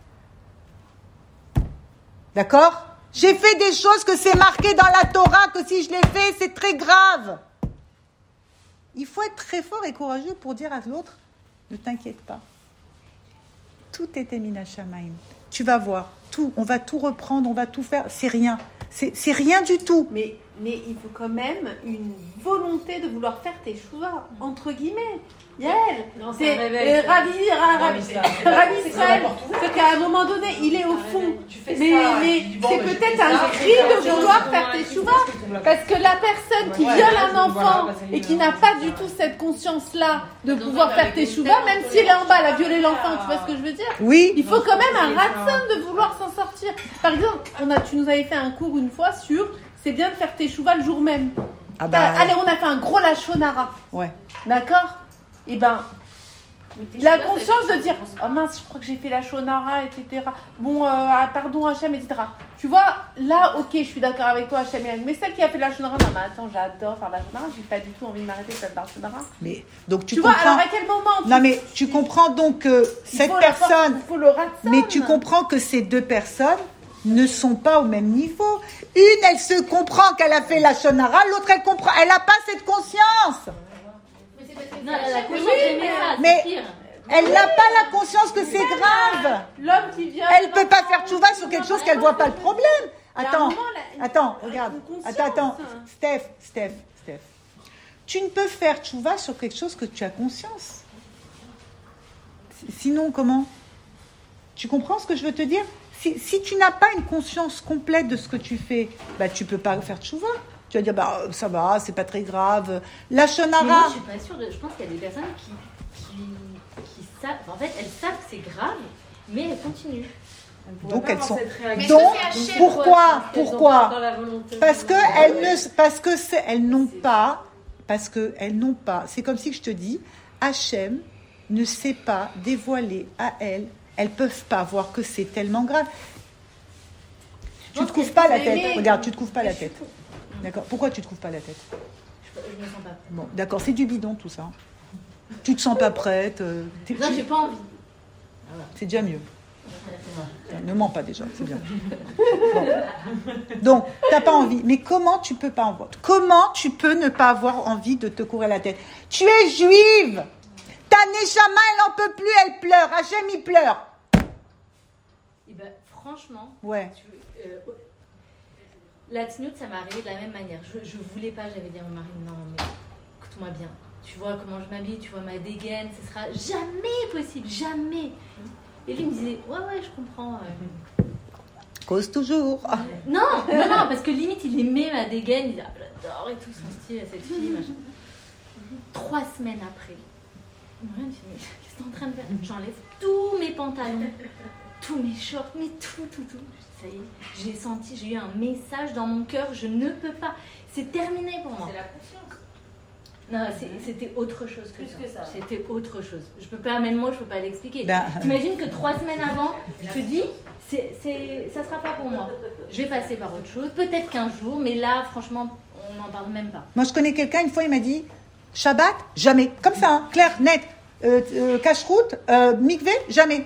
D'accord? J'ai fait des choses que c'est marqué dans la Torah, que si je les fais, c'est très grave. Il faut être très fort et courageux pour dire à l'autre, ne t'inquiète pas. Tout était mina shamayim. Tu vas voir, tout, on va tout reprendre, on va tout faire. C'est rien. C'est, c'est rien du tout. Mais, mais il faut quand même une volonté de vouloir faire tes choix, entre guillemets. Yael, Non, c'est un réveil, euh, ça. Ravi, Ra- Non, Ravi, mais ça- Ravi c'est Israël, n'importe où. c'est qu'à un moment donné, il est au fond. Tu fais Mais, ça, mais tu dis, bon, c'est bah, je peut-être fais un ça, cri je fais de ça, vouloir je faire fais tes ça, choix. je fais ça. Parce que la personne qui Ouais, viole ouais, un voilà, enfant bah, ça y est, et qui euh, n'a pas du tout cette conscience-là de pouvoir faire tes choix, même s'il est en bas, elle a violé l'enfant, tu vois ce que je veux dire? Oui. Il faut quand même un ratson de vouloir s'en sortir. Par exemple, on a, tu nous avais fait un cours une fois sur c'est bien de faire tes chouvas le jour même. Ah bah, T'as- Allez, on a fait un gros lachonara. ouais. D'accord? Et ben, la conscience de dire oh mince, je crois que j'ai fait la shonara, et cetera. Bon, euh, ah, pardon Hachem, et cetera. Tu vois, là, ok, je suis d'accord avec toi, Hachem. Mais celle qui a fait la shonara, non, mais attends, j'adore faire la shonara, j'ai pas du tout envie de m'arrêter de faire la shonara. Mais donc tu, Tu, vois, comprends. alors à quel moment tu- Non mais tu comprends donc que il cette faut la force, personne. il faut le ratson. Mais tu comprends que ces deux personnes ne sont pas au même niveau. Une, elle se comprend qu'elle a fait la shonara, l'autre, elle comprend, elle n'a pas cette conscience. Mais c'est parce que Non, c'est la Hachem conscience qui des fait ça. méfaits, Mais- c'est pire. Elle n'a pas la conscience que c'est grave. L'homme qui vient. Elle peut pas faire tchouva sur quelque chose qu'elle voit pas le problème. Il y a un Attends, moment, là, attends, avec regarde. une conscience. Attends, attends. Steph, Steph, Steph. Tu ne peux faire tchouva sur quelque chose que tu as conscience. Sinon, comment? Tu comprends ce que je veux te dire? Si, si tu n'as pas une conscience complète de ce que tu fais, bah tu peux pas faire tchouva. Tu vas dire, bah ça va, c'est pas très grave. La Mais moi, shonara. je suis pas sûre. De... Je pense qu'il y a des personnes qui, qui, qui savent. En fait, elles savent que c'est grave, mais elles continuent. Donc elles sont. Mais Donc est-ce que c'est Hachem, pourquoi, Elles ont pourquoi? pas dans la volonté. Parce que elles ne, parce que c'est, elles n'ont pas, parce que elles n'ont pas. C'est comme si je te dis, Hachem ne sait pas dévoiler à elles. Elles peuvent pas voir que c'est tellement grave. Tu te pense couvres que pas la c'est tête. aimé. Regarde, tu te couvres pas Mais la je suis tête. pour. D'accord. Pourquoi tu te couvres pas la tête? Je, je me sens pas prête. Bon, d'accord. C'est du bidon tout ça. Tu te sens pas prête. euh, t'es- Non, tu- j'ai pas envie. C'est déjà mieux. Ne mens pas déjà, c'est bien. Bon. Donc, t'as pas envie. Mais comment tu peux pas en voir? Comment tu peux ne pas avoir envie de te couvrir la tête? Tu es juive. Ta neshama, elle en peut plus, elle pleure. Hachem, il pleure. Et ben, franchement, Ouais. tu veux, euh, la tniout, ça m'est arrivé de la même manière. Je, je voulais pas, j'avais dit à mon mari, non, mais écoute-moi bien. Tu vois comment je m'habille, tu vois ma dégaine, ce sera jamais possible, jamais. Et lui me disait, ouais, ouais, je comprends. euh. Cause toujours. Non, non, non, parce que limite, il aimait ma dégaine, il disait, ah, j'adore et tout son style à cette fille, machin. Trois semaines après, il me dit, mais qu'est-ce que t'es en train de faire? J'enlève tous mes pantalons, tous mes shorts, mais tout, tout, tout. Ça y est, j'ai senti, j'ai eu un message dans mon cœur, je ne peux pas. C'est terminé pour moi. C'est la conscience. Non, c'est- c'était autre chose que Plus ça. que ça. C'était autre chose. Je peux pas, même moi, je peux pas l'expliquer. Ben, T'imagines que trois semaines avant, je te dis, c'est, c'est, ça sera pas pour moi. Je vais passer par autre chose, peut-être qu'un jour, mais là, franchement, on n'en parle même pas. Moi, je connais quelqu'un, une fois, il m'a dit Shabbat, jamais. Comme ça, hein, clair, net. Euh, euh, cache-route, euh, mikvé, jamais.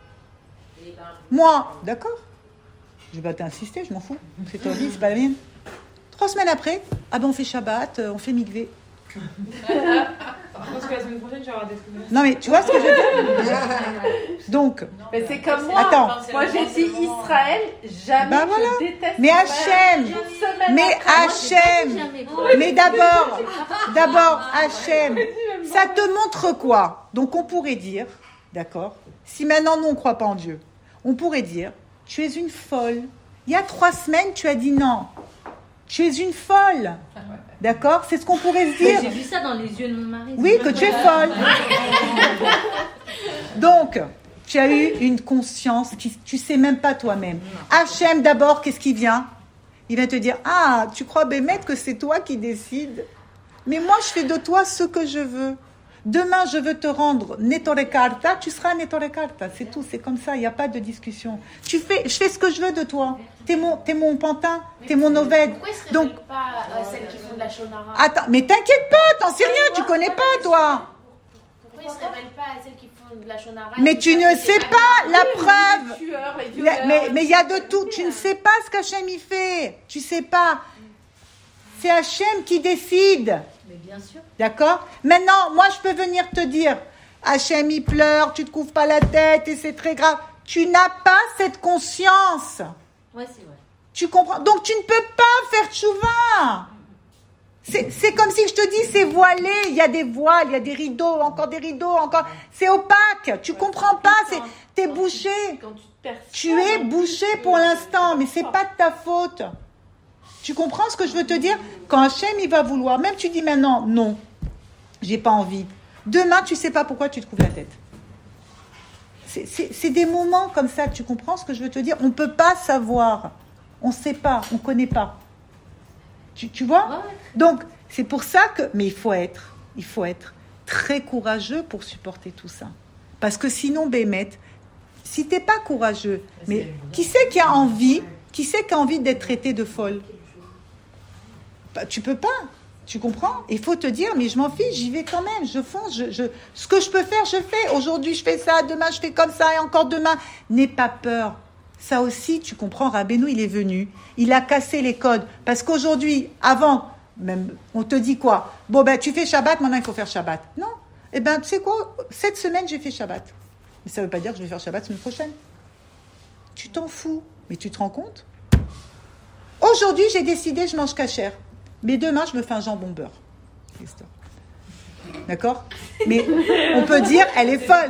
Moi, d'accord. Je vais pas t'insister, je m'en fous. C'est ta vie, c'est pas la mienne. Trois semaines après, ah ben on fait Shabbat, euh, on fait mikvé. Je pense que la semaine prochaine, je vais avoir des trucs. Non mais tu vois ce que je veux dire? Donc, Mais c'est comme moi. Attends. Moi, j'ai dit Israël, jamais Bah voilà. je déteste. Mais Hachem, Une semaine mais après, Hachem, Jamais. mais d'abord, d'abord Hachem, ça te montre quoi? Donc on pourrait dire, d'accord, si maintenant nous on ne croit pas en Dieu, on pourrait dire, tu es une folle. Il y a trois semaines, tu as dit non. Tu es une folle. D'accord? C'est ce qu'on pourrait se Mais dire. j'ai vu ça dans les yeux de mon mari. Oui, que tu es folle. Donc, Tu as eu une conscience, qui, tu sais même pas toi-même. Hachem, d'abord, qu'est-ce qui vient? Il vient te dire, ah, tu crois, Bémet, que c'est toi qui décides? Mais moi, je fais de toi ce que je veux. Demain, je veux te rendre Nettore Karta, tu seras Nettore Karta. C'est tout, c'est comme ça, il n'y a pas de discussion. Tu fais, je fais ce que je veux de toi. T'es mon, t'es mon pantin, t'es mon oved. Pourquoi ils se Donc, révèlent pas euh, celles qui font de la shonara? attends, mais t'inquiète pas, t'en sais rien, tu connais pas, toi. Pourquoi ils se révèlent pas à celles qui font de la shonara? Mais tu ne sais pas la preuve. Les tueurs, les La- violeurs, Mais mais il y a les de tout. Tu ne sais pas ce qu'Hachem y fait. Tu sais pas. C'est Hachem qui décide. Mais bien sûr. D'accord? Maintenant, moi, je peux venir te dire, Hachem, il pleure, tu te couvres pas la tête et c'est très grave. Tu n'as pas cette conscience. Ouais, c'est vrai. Tu comprends? Donc, tu ne peux pas faire tchouva. C'est, c'est comme si je te dis, c'est voilé. Il y a des voiles, il y a des rideaux, encore des rideaux, encore. C'est opaque. Tu comprends pas. C'est, t'es bouché. Quand tu te perçois, Tu es bouché pour l'instant, mais c'est pas de ta faute. Tu comprends ce que je veux te dire? Quand Hachem, il va vouloir, même tu dis maintenant, non, j'ai pas envie. Demain, tu sais pas pourquoi tu te couvres la tête. C'est, c'est, c'est des moments comme ça, tu comprends ce que je veux te dire? On peut pas savoir. On sait pas, on connaît pas. Tu, tu vois? Ouais, ouais. Donc, c'est pour ça que... Mais il faut être, il faut être très courageux pour supporter tout ça. Parce que sinon, Bémet, si t'es pas courageux, mais qui c'est qui a envie, qui c'est qui a envie d'être traité de folle? Bah, tu peux pas, tu comprends? Il faut te dire, mais je m'en fiche, j'y vais quand même, je fonce, je, je, ce que je peux faire, je fais. Aujourd'hui, je fais ça, demain, je fais comme ça, et encore demain. N'aie pas peur. Ça aussi, tu comprends, Rabbeinu, il est venu, il a cassé les codes. Parce qu'aujourd'hui, avant, même, on te dit quoi? Bon, ben, tu fais Shabbat, maintenant il faut faire Shabbat. Non. Eh ben, tu sais quoi? Cette semaine, j'ai fait Shabbat. Mais ça ne veut pas dire que je vais faire Shabbat la semaine prochaine. Tu t'en fous. Mais tu te rends compte? Aujourd'hui, j'ai décidé, je mange cachère. Mais demain, je me fais un jambon beurre. D'accord? Mais on peut dire, elle est folle.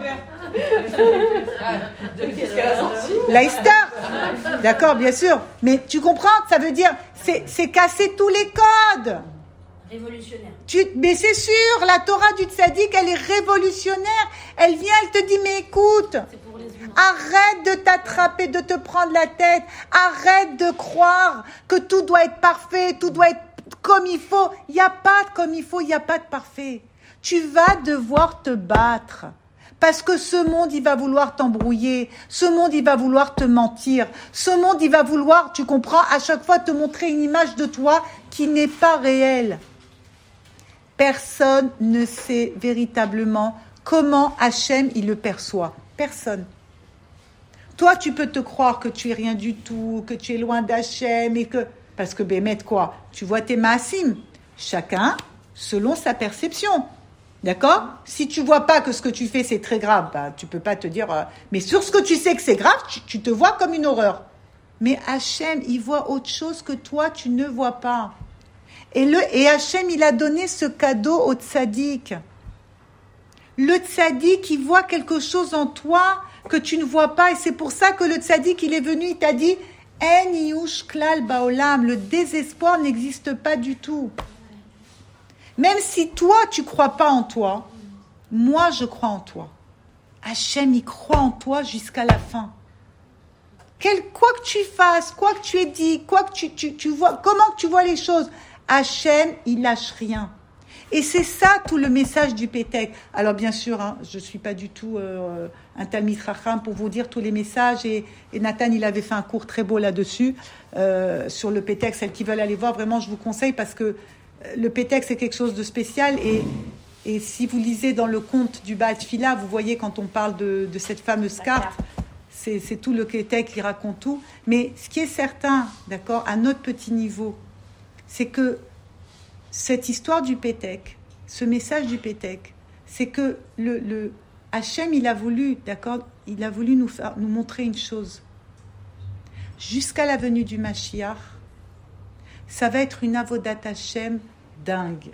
qu'est-ce qu'elle a sorti? Leicester. D'accord, bien sûr. Mais tu comprends? Ça veut dire, c'est, c'est casser tous les codes. Révolutionnaire. Tu, mais c'est sûr, la Torah du tzaddik, elle est révolutionnaire. Elle vient, elle te dit, mais écoute, C'est pour les humains. arrête de t'attraper, de te prendre la tête. Arrête de croire que tout doit être parfait, tout doit être comme il faut. Il n'y a pas de comme il faut, il n'y a pas de parfait. Tu vas devoir te battre. Parce que ce monde, il va vouloir t'embrouiller. Ce monde, il va vouloir te mentir. Ce monde, il va vouloir, tu comprends, à chaque fois te montrer une image de toi qui n'est pas réelle. Personne ne sait véritablement comment Hachem, il le perçoit. Personne. Toi, tu peux te croire que tu es rien du tout, que tu es loin d'Hachem et que... Parce que, Bémet, quoi? Tu vois tes maasim. Chacun selon sa perception. D'accord? Si tu vois pas que ce que tu fais, c'est très grave, bah, tu peux pas te dire... euh, mais sur ce que tu sais que c'est grave, tu, tu te vois comme une horreur. Mais Hachem, il voit autre chose que toi, tu ne vois pas. Et, le, et Hachem, il a donné ce cadeau au tzaddik. Le tzaddik, il voit quelque chose en toi que tu ne vois pas. Et c'est pour ça que le tzaddik, il est venu, il t'a dit « En yush klal baolam », le désespoir n'existe pas du tout. Même si toi, tu ne crois pas en toi, moi, je crois en toi. Hachem, il croit en toi jusqu'à la fin. Quel, quoi que tu fasses, quoi que tu aies dit, quoi que tu, tu, tu vois, comment que tu vois les choses, Hachem, il lâche rien. Et c'est ça tout le message du Pétek. Alors bien sûr, hein, je ne suis pas du tout euh, un Talmid Chacham pour vous dire tous les messages. Et, et Nathan, il avait fait un cours très beau là-dessus, euh, sur le Pétek. Celles qui veulent aller voir, vraiment, je vous conseille parce que le Pétek, c'est quelque chose de spécial. Et, et si vous lisez dans le conte du Baal Tfila, vous voyez quand on parle de, de cette fameuse carte, c'est, c'est tout le Pétek qui raconte tout. Mais ce qui est certain, d'accord, à notre petit niveau, c'est que cette histoire du Pétek, ce message du Pétek, c'est que le, le Hachem, il a voulu, d'accord, il a voulu nous, faire, nous montrer une chose. Jusqu'à la venue du Mashiach, ça va être une avodat Hachem dingue.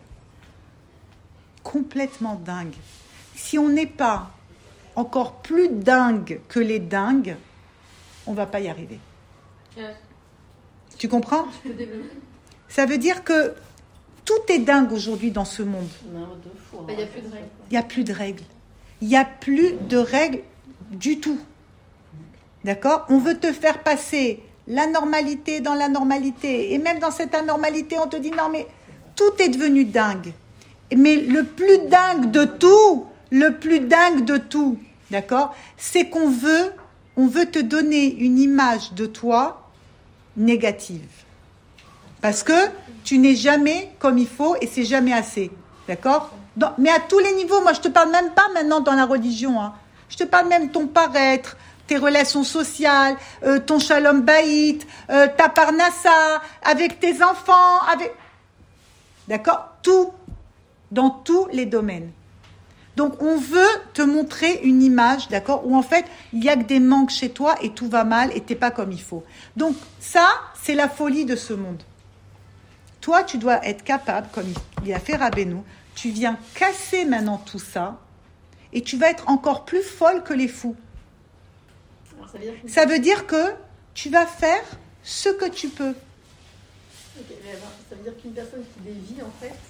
Complètement dingue. Si on n'est pas encore plus dingue que les dingues, on ne va pas y arriver. Ouais. Tu comprends? Je peux développer. Ça veut dire que tout est dingue aujourd'hui dans ce monde. Non, deux fois. Il n'y a plus de règles. Il n'y a plus de règles. Il n'y a plus de règles du tout. D'accord? On veut te faire passer la normalité dans la normalité. Et même dans cette anormalité, on te dit non, mais tout est devenu dingue. Mais le plus dingue de tout, le plus dingue de tout, d'accord? C'est qu'on veut, on veut te donner une image de toi négative. Parce que tu n'es jamais comme il faut et c'est jamais assez. D'accord? Dans, mais à tous les niveaux, moi je te parle même pas maintenant dans la religion. Hein. Je te parle même de ton paraître, tes relations sociales, euh, ton shalom baït, euh, ta parnassa, avec tes enfants, avec... D'accord? Tout, dans tous les domaines. Donc on veut te montrer une image, d'accord, où en fait il n'y a que des manques chez toi et tout va mal et t'es pas comme il faut. Donc ça, c'est la folie de ce monde. Toi, tu dois être capable, comme il a fait Rabbeinu, tu viens casser maintenant tout ça et tu vas être encore plus folle que les fous. Alors, ça, veut dire ça veut dire que tu vas faire ce que tu peux. Okay, ça veut dire qu'une personne qui dévie, en fait,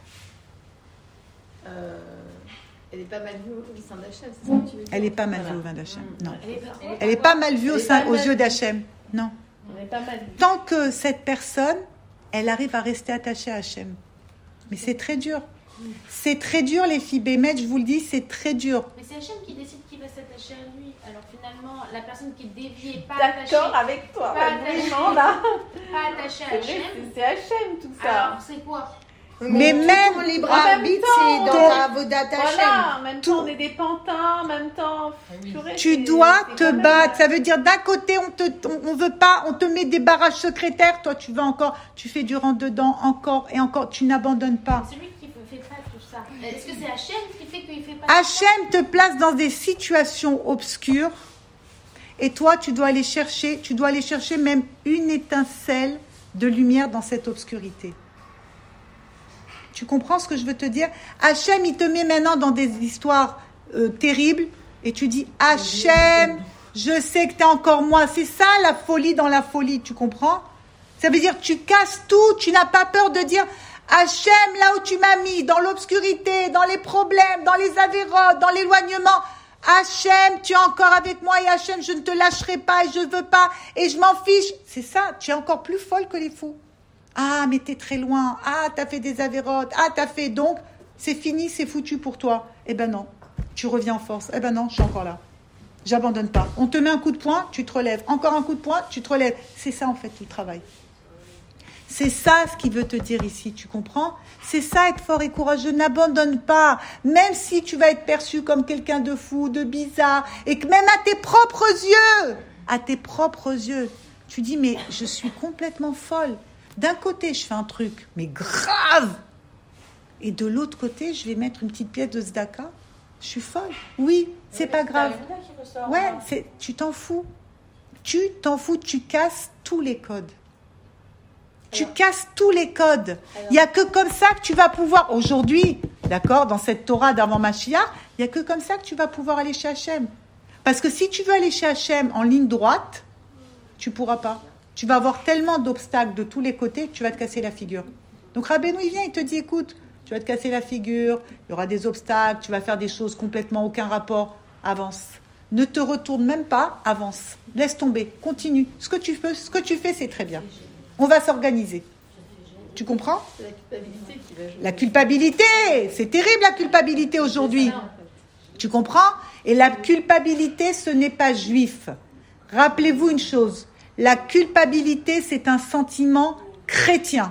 euh, elle n'est pas mal vue au sein d'Hachem, c'est ça que tu veux dire? Elle n'est pas mal Voilà. vue au sein d'Hachem, non. Elle n'est pas, Elle n'est pas mal vue au sein, aux yeux d'Hachem, non. Elle n'est pas mal vue. Tant que cette personne, elle arrive à rester attachée à Hachem. Mais c'est très dur. C'est très dur, les filles Bémet, je vous le dis, c'est très dur. Mais c'est Hachem qui décide qui va s'attacher à lui. Alors finalement, la personne qui dévie n'est pas attachée. D'accord avec toi, Pas attachée. vraiment là. Pas attachée à C'est vrai, Hachem. c'est- c'est Hachem tout ça. Alors c'est quoi? Mais tout même- ton libre en même arbitre, temps, c'est dans ton- ta Avodat Hashem. Voilà, en même Tout. temps on est des pantins, en même temps. purée, Tu c'est- dois c'est te quand même- battre. Ça veut dire d'un côté, on te, on, on veut pas, on te met des barrages secrétaires. Toi, tu vas encore, tu fais du rentre dedans, encore et encore. Tu n'abandonnes pas. C'est lui qui fait pas tout ça. Est-ce que c'est Hachem qui fait qu'il fait pas Hachem te place dans des situations obscures et toi, tu dois aller chercher, tu dois aller chercher même une étincelle de lumière dans cette obscurité. Tu comprends ce que je veux te dire? Hachem, il te met maintenant dans des histoires euh, terribles et tu dis Hachem, je sais que tu es encore moi. C'est ça la folie dans la folie, tu comprends? Ça veut dire tu casses tout, tu n'as pas peur de dire Hachem, là où tu m'as mis, dans l'obscurité, dans les problèmes, dans les avérotes, dans l'éloignement. Hachem, tu es encore avec moi et Hachem, je ne te lâcherai pas et je ne veux pas et je m'en fiche. C'est ça, tu es encore plus folle que les fous. Ah, mais t'es très loin. Ah, t'as fait des avérotes. Ah, t'as fait donc, c'est fini, c'est foutu pour toi. Eh ben non, tu reviens en force. Eh ben non, je suis encore là. J'abandonne pas. On te met un coup de poing, tu te relèves. Encore un coup de poing, tu te relèves. C'est ça en fait tout le travail. C'est ça ce qu'il veut te dire ici, tu comprends? C'est ça être fort et courageux. N'abandonne pas. Même si tu vas être perçu comme quelqu'un de fou, de bizarre, et que même à tes propres yeux, à tes propres yeux, tu dis mais je suis complètement folle. D'un côté, je fais un truc, mais grave. Et de l'autre côté, je vais mettre une petite pièce de tzedaka. Je suis folle. Oui, c'est pas grave. Ouais, c'est, tu t'en fous. Tu t'en fous, tu casses tous les codes. Tu Alors, casses tous les codes. alors, Il n'y a que comme ça que tu vas pouvoir, aujourd'hui, d'accord, dans cette Torah d'avant Mashiach, il n'y a que comme ça que tu vas pouvoir aller chez Hachem. Parce que si tu veux aller chez Hachem en ligne droite, tu ne pourras pas. Tu vas avoir tellement d'obstacles de tous les côtés que tu vas te casser la figure. Donc Rabbeinu, il vient, il te dit, écoute, tu vas te casser la figure, il y aura des obstacles, tu vas faire des choses complètement aucun rapport. Avance. Ne te retourne même pas, avance. Laisse tomber, continue. Ce que tu fais, ce que tu fais, c'est très bien. On va s'organiser. Tu comprends? c'est la culpabilité qui va jouer. La culpabilité, c'est terrible la culpabilité aujourd'hui. C'est ça, en fait. Tu comprends? Et la culpabilité, ce n'est pas juif. Rappelez-vous une chose. La culpabilité, c'est un sentiment chrétien.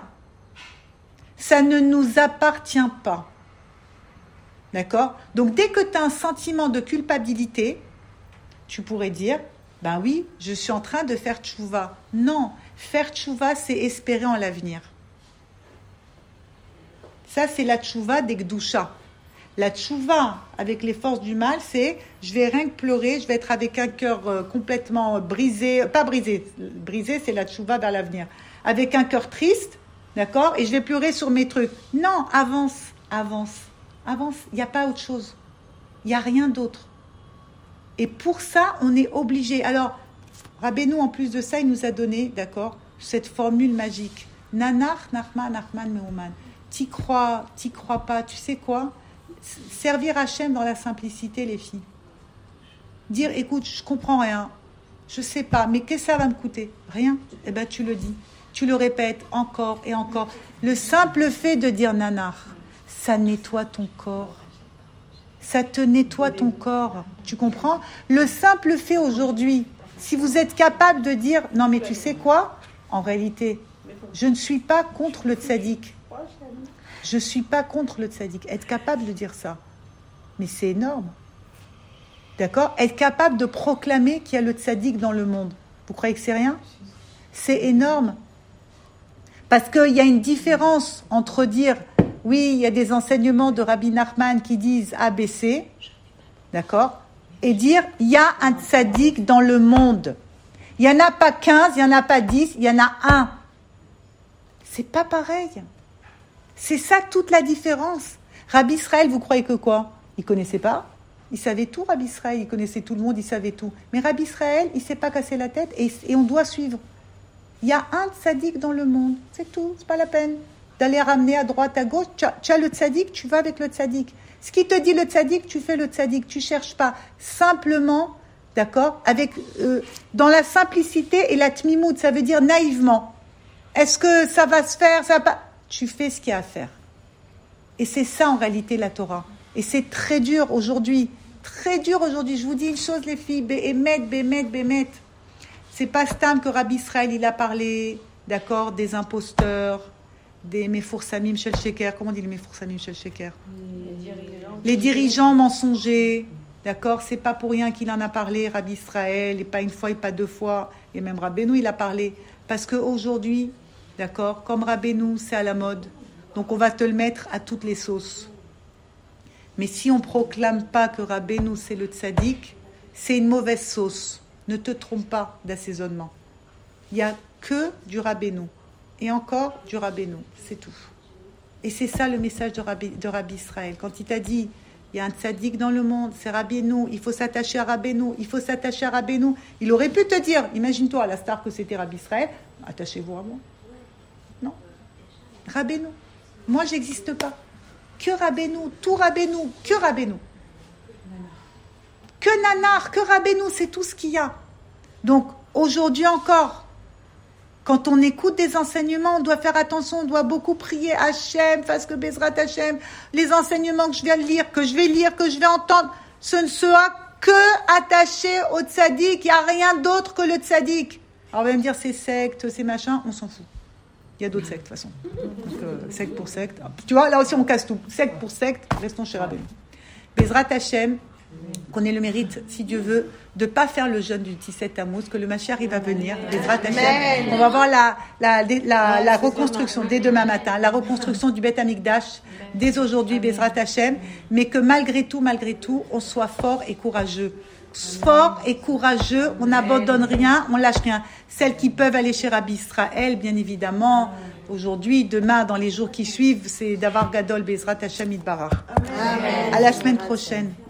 Ça ne nous appartient pas. D'accord? Donc, dès que tu as un sentiment de culpabilité, tu pourrais dire, ben oui, je suis en train de faire tchouva. Non, faire tchouva, c'est espérer en l'avenir. Ça, c'est la tchouva des gdoucha. La tchouva avec les forces du mal, c'est je vais rien que pleurer, je vais être avec un cœur euh, complètement brisé, pas brisé, brisé c'est la tchouva vers l'avenir, avec un cœur triste, d'accord, et je vais pleurer sur mes trucs. Non, avance, avance, avance, il n'y a pas autre chose, il n'y a rien d'autre. Et pour ça, on est obligé. Alors, Rabbeinu, en plus de ça, il nous a donné, d'accord, cette formule magique. Nanach, Nachman, Nachman, Meuman. T'y crois, t'y crois pas, tu sais quoi? Servir Hachem dans la simplicité, les filles. Dire, écoute, je comprends rien, je sais pas, mais qu'est-ce que ça va me coûter? Rien. Eh bien, tu le dis. Tu le répètes encore et encore. Le simple fait de dire nanar, ça nettoie ton corps. Ça te nettoie ton corps. Tu comprends? Le simple fait aujourd'hui, si vous êtes capable de dire, non mais tu sais quoi? En réalité, je ne suis pas contre le tzaddik. Je ne suis pas contre le tzaddik. Être capable de dire ça. Mais c'est énorme. D'accord? Être capable de proclamer qu'il y a le tzaddik dans le monde. Vous croyez que c'est rien? C'est énorme. Parce qu'il y a une différence entre dire, oui, il y a des enseignements de Rabbi Nachman qui disent A B C, d'accord? Et dire, il y a un tzaddik dans le monde. Il n'y en a pas quinze, il n'y en a pas dix, il y en a un. C'est pas pareil. C'est ça toute la différence. Rabbi Israël, vous croyez que quoi? Il connaissait pas? Il savait tout, Rabbi Israël, il connaissait tout le monde, il savait tout. Mais Rabbi Israël, il ne s'est pas cassé la tête et, et on doit suivre. Il y a un tzaddik dans le monde, c'est tout, c'est pas la peine d'aller ramener à droite, à gauche. Tu as, tu as le tzaddik, tu vas avec le tzaddik. Ce qui te dit le tzaddik, tu fais le tzaddik, tu cherches pas. Simplement, d'accord, avec euh, dans la simplicité et la tmimout, ça veut dire naïvement. Est-ce que ça va se faire, ça va pas? Tu fais ce qu'il y a à faire. Et c'est ça en réalité la Torah. Et c'est très dur aujourd'hui, très dur aujourd'hui. Je vous dis une chose les filles, béhémet, béhémet, béhémet. C'est pas Stam que Rabbi Israël il a parlé, d'accord, des imposteurs, des Mefoursamim Shel Sheker. Comment on dit les Mefoursamim Shel Sheker? Les dirigeants. Les dirigeants mensongers, d'accord. C'est pas pour rien qu'il en a parlé, Rabbi Israël, et pas une fois et pas deux fois, et même Rabbeinu il a parlé, parce que aujourd'hui, d'accord, comme Rabbeinu c'est à la mode, donc on va te le mettre à toutes les sauces. Mais si on proclame pas que Rabbeinu c'est le tzaddik, c'est une mauvaise sauce. Ne te trompe pas d'assaisonnement. Il n'y a que du Rabbeinu. Et encore du Rabbeinu. C'est tout. Et c'est ça le message de Rabbi, de Rabbi Israël. Quand il t'a dit, il y a un tzaddik dans le monde, c'est Rabbeinu, il faut s'attacher à Rabbeinu, il faut s'attacher à Rabbeinu. Il aurait pu te dire, imagine-toi à la star que c'était Rabbi Israël, attachez-vous à moi. Non. Rabbeinu. Moi, j'existe pas. Que Rabbeinu, tout Rabbeinu, que Rabbeinu. Que nanar, que Rabbeinu, c'est tout ce qu'il y a. Donc, aujourd'hui encore, quand on écoute des enseignements, on doit faire attention, on doit beaucoup prier Hachem, parce que Bezrat Hachem, les enseignements que je viens de lire, que je vais lire, que je vais entendre, ce ne sera que attaché au tzaddik, il n'y a rien d'autre que le tzaddik. Alors on va me dire, c'est secte, c'est machin, on s'en fout. Il y a d'autres sectes, de toute façon. Donc, euh, secte pour secte. Tu vois, là aussi, on casse tout. Secte pour secte, restons chez Rabbeinu. Bezrat Hachem, qu'on ait le mérite, si Dieu veut, de ne pas faire le jeûne du dix-sept Tammuz, que le Mashiach arrive à venir, Bezrat Hachem. On va voir la, la, la, la, la reconstruction dès demain matin, la reconstruction du Beth Amikdash dès aujourd'hui, Bezrat Hachem, mais que malgré tout, malgré tout, on soit fort et courageux. Fort et courageux, on n'abandonne rien, on lâche rien. Celles qui peuvent aller chez Rabbi Israël, bien évidemment, aujourd'hui, demain, dans les jours qui suivent, c'est d'avoir Gadol Bezrat Hachem Yitbarach. À la semaine prochaine.